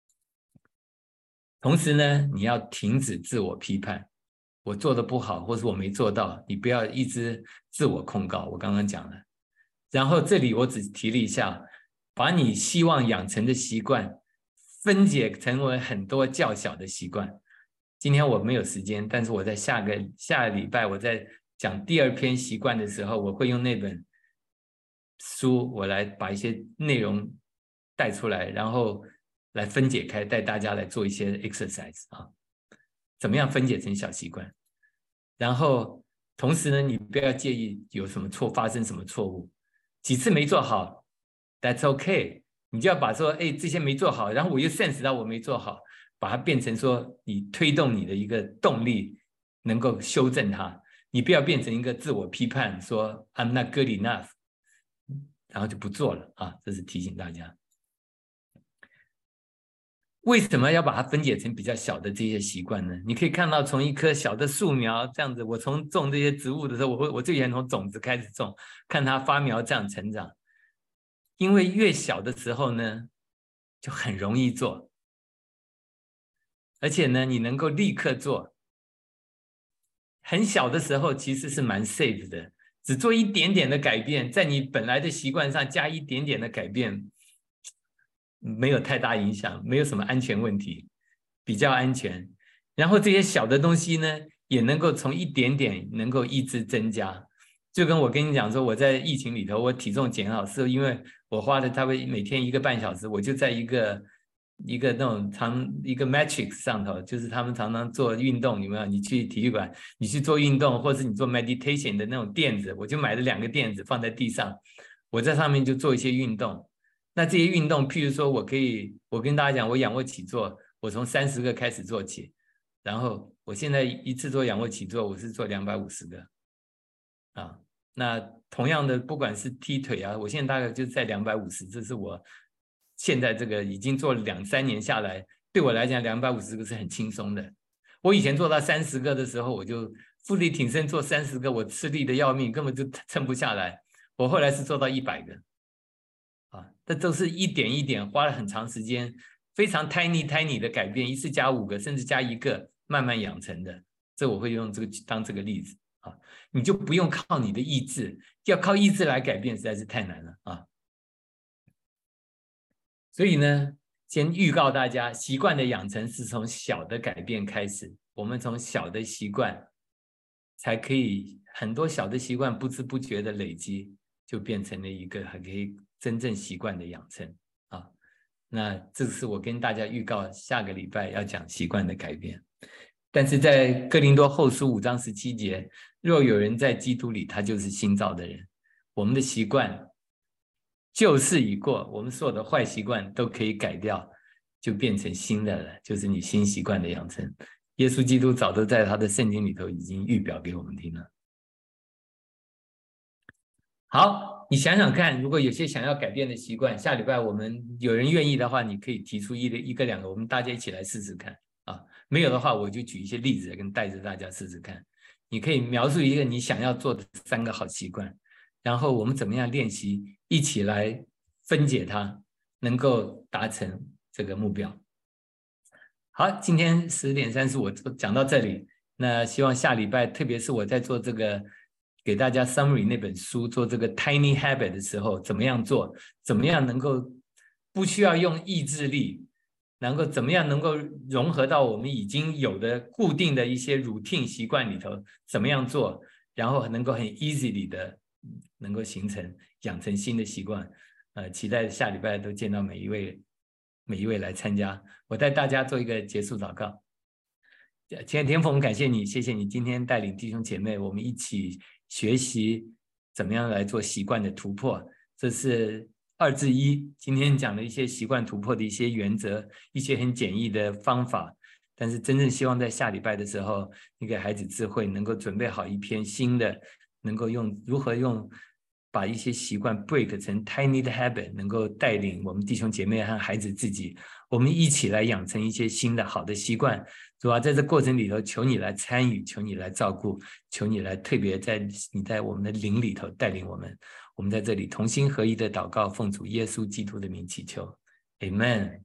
同时呢，你要停止自我批判，我做的不好，或是我没做到，你不要一直自我控告。我刚刚讲了。然后这里我只提了一下，把你希望养成的习惯分解成为很多较小的习惯。今天我没有时间，但是我在下个下个礼拜我在讲第二篇习惯的时候，我会用那本书，我来把一些内容带出来，然后来分解开，带大家来做一些 exercise 啊，怎么样分解成小习惯？然后同时呢，你不要介意有什么错发生什么错误。几次没做好 ，That's okay。你就要把说，哎，这些没做好，然后我又 sense 到我没做好，把它变成说你推动你的一个动力，能够修正它。你不要变成一个自我批判，说 I'm not good enough， 然后就不做了啊。这是提醒大家。为什么要把它分解成比较小的这些习惯呢？你可以看到，从一棵小的树苗这样子，我从种这些植物的时候，我会我最喜欢从种子开始种，看它发苗这样成长。因为越小的时候呢，就很容易做，而且呢，你能够立刻做， 很小的时候其实是蛮 safe 的，只做一点点的改变，在你本来的习惯上加一点点的改变，没有太大影响，没有什么安全问题，比较安全。然后这些小的东西呢，也能够从一点点能够一直增加。就跟我跟你讲说，我在疫情里头，我体重减好是因为我花了差不多每天一个半小时，我就在一个一个那种长一个 matrix 上头，就是他们常常做运动，有没有？你去体育馆，你去做运动，或是你做 meditation 的那种垫子，我就买了两个垫子放在地上，我在上面就做一些运动。那这些运动，譬如说我可以，我跟大家讲，我仰卧起坐，我从三十个开始做起，然后我现在一次做仰卧起坐，我是做两百五十个，啊，那同样的，不管是踢腿啊，我现在大概就在两百五十，这是我现在这个已经做了两三年下来，对我来讲两百五十个是很轻松的。我以前做到三十个的时候，我就腹力挺身做三十个，我吃力的要命，根本就撑不下来。我后来是做到一百个。啊，这都是一点一点花了很长时间，非常 tiny tiny 的改变，一次加五个，甚至加一个，慢慢养成的。这我会用这个当这个例子啊，你就不用靠你的意志，要靠意志来改变实在是太难了啊。所以呢，先预告大家，习惯的养成是从小的改变开始，我们从小的习惯才可以，很多小的习惯不知不觉的累积，就变成了一个还可以真正习惯的养成啊。那这是我跟大家预告下个礼拜要讲习惯的改变。但是在哥林多后书五章十七节，若有人在基督里，他就是新造的人。我们的习惯旧事已过，我们所有的坏习惯都可以改掉，就变成新的了，就是你新习惯的养成。耶稣基督早都在他的圣经里头已经预表给我们听了。好，你想想看，如果有些想要改变的习惯，下礼拜我们有人愿意的话，你可以提出一个一个两个，我们大家一起来试试看啊。没有的话，我就举一些例子跟带着大家试试看。你可以描述一个你想要做的三个好习惯，然后我们怎么样练习，一起来分解它，能够达成这个目标。好，今天十点三十我讲到这里，那希望下礼拜，特别是我在做这个给大家 summary 那本书做这个 tiny habit 的时候，怎么样做，怎么样能够不需要用意志力，能够怎么样能够融合到我们已经有的固定的一些 routine 习惯里头，怎么样做，然后能够很 easily 的能够形成养成新的习惯。呃，期待下礼拜都见到每一位每一位来参加。我带大家做一个结束祷告。亲爱的天父，我们感谢你，谢谢你今天带领弟兄姐妹，我们一起学习怎么样来做习惯的突破。这是二至一，今天讲了一些习惯突破的一些原则，一些很简易的方法。但是真正希望在下礼拜的时候，你给孩子智慧，能够准备好一篇新的，能够用如何用把一些习惯 break 成 tiny habit， 能够带领我们弟兄姐妹和孩子自己，我们一起来养成一些新的好的习惯。主啊，在这过程里头，求你来参与，求你来照顾，求你来特别在你在我们的灵里头带领我们。我们在这里同心合一的祷告，奉主耶稣基督的名祈求 Amen。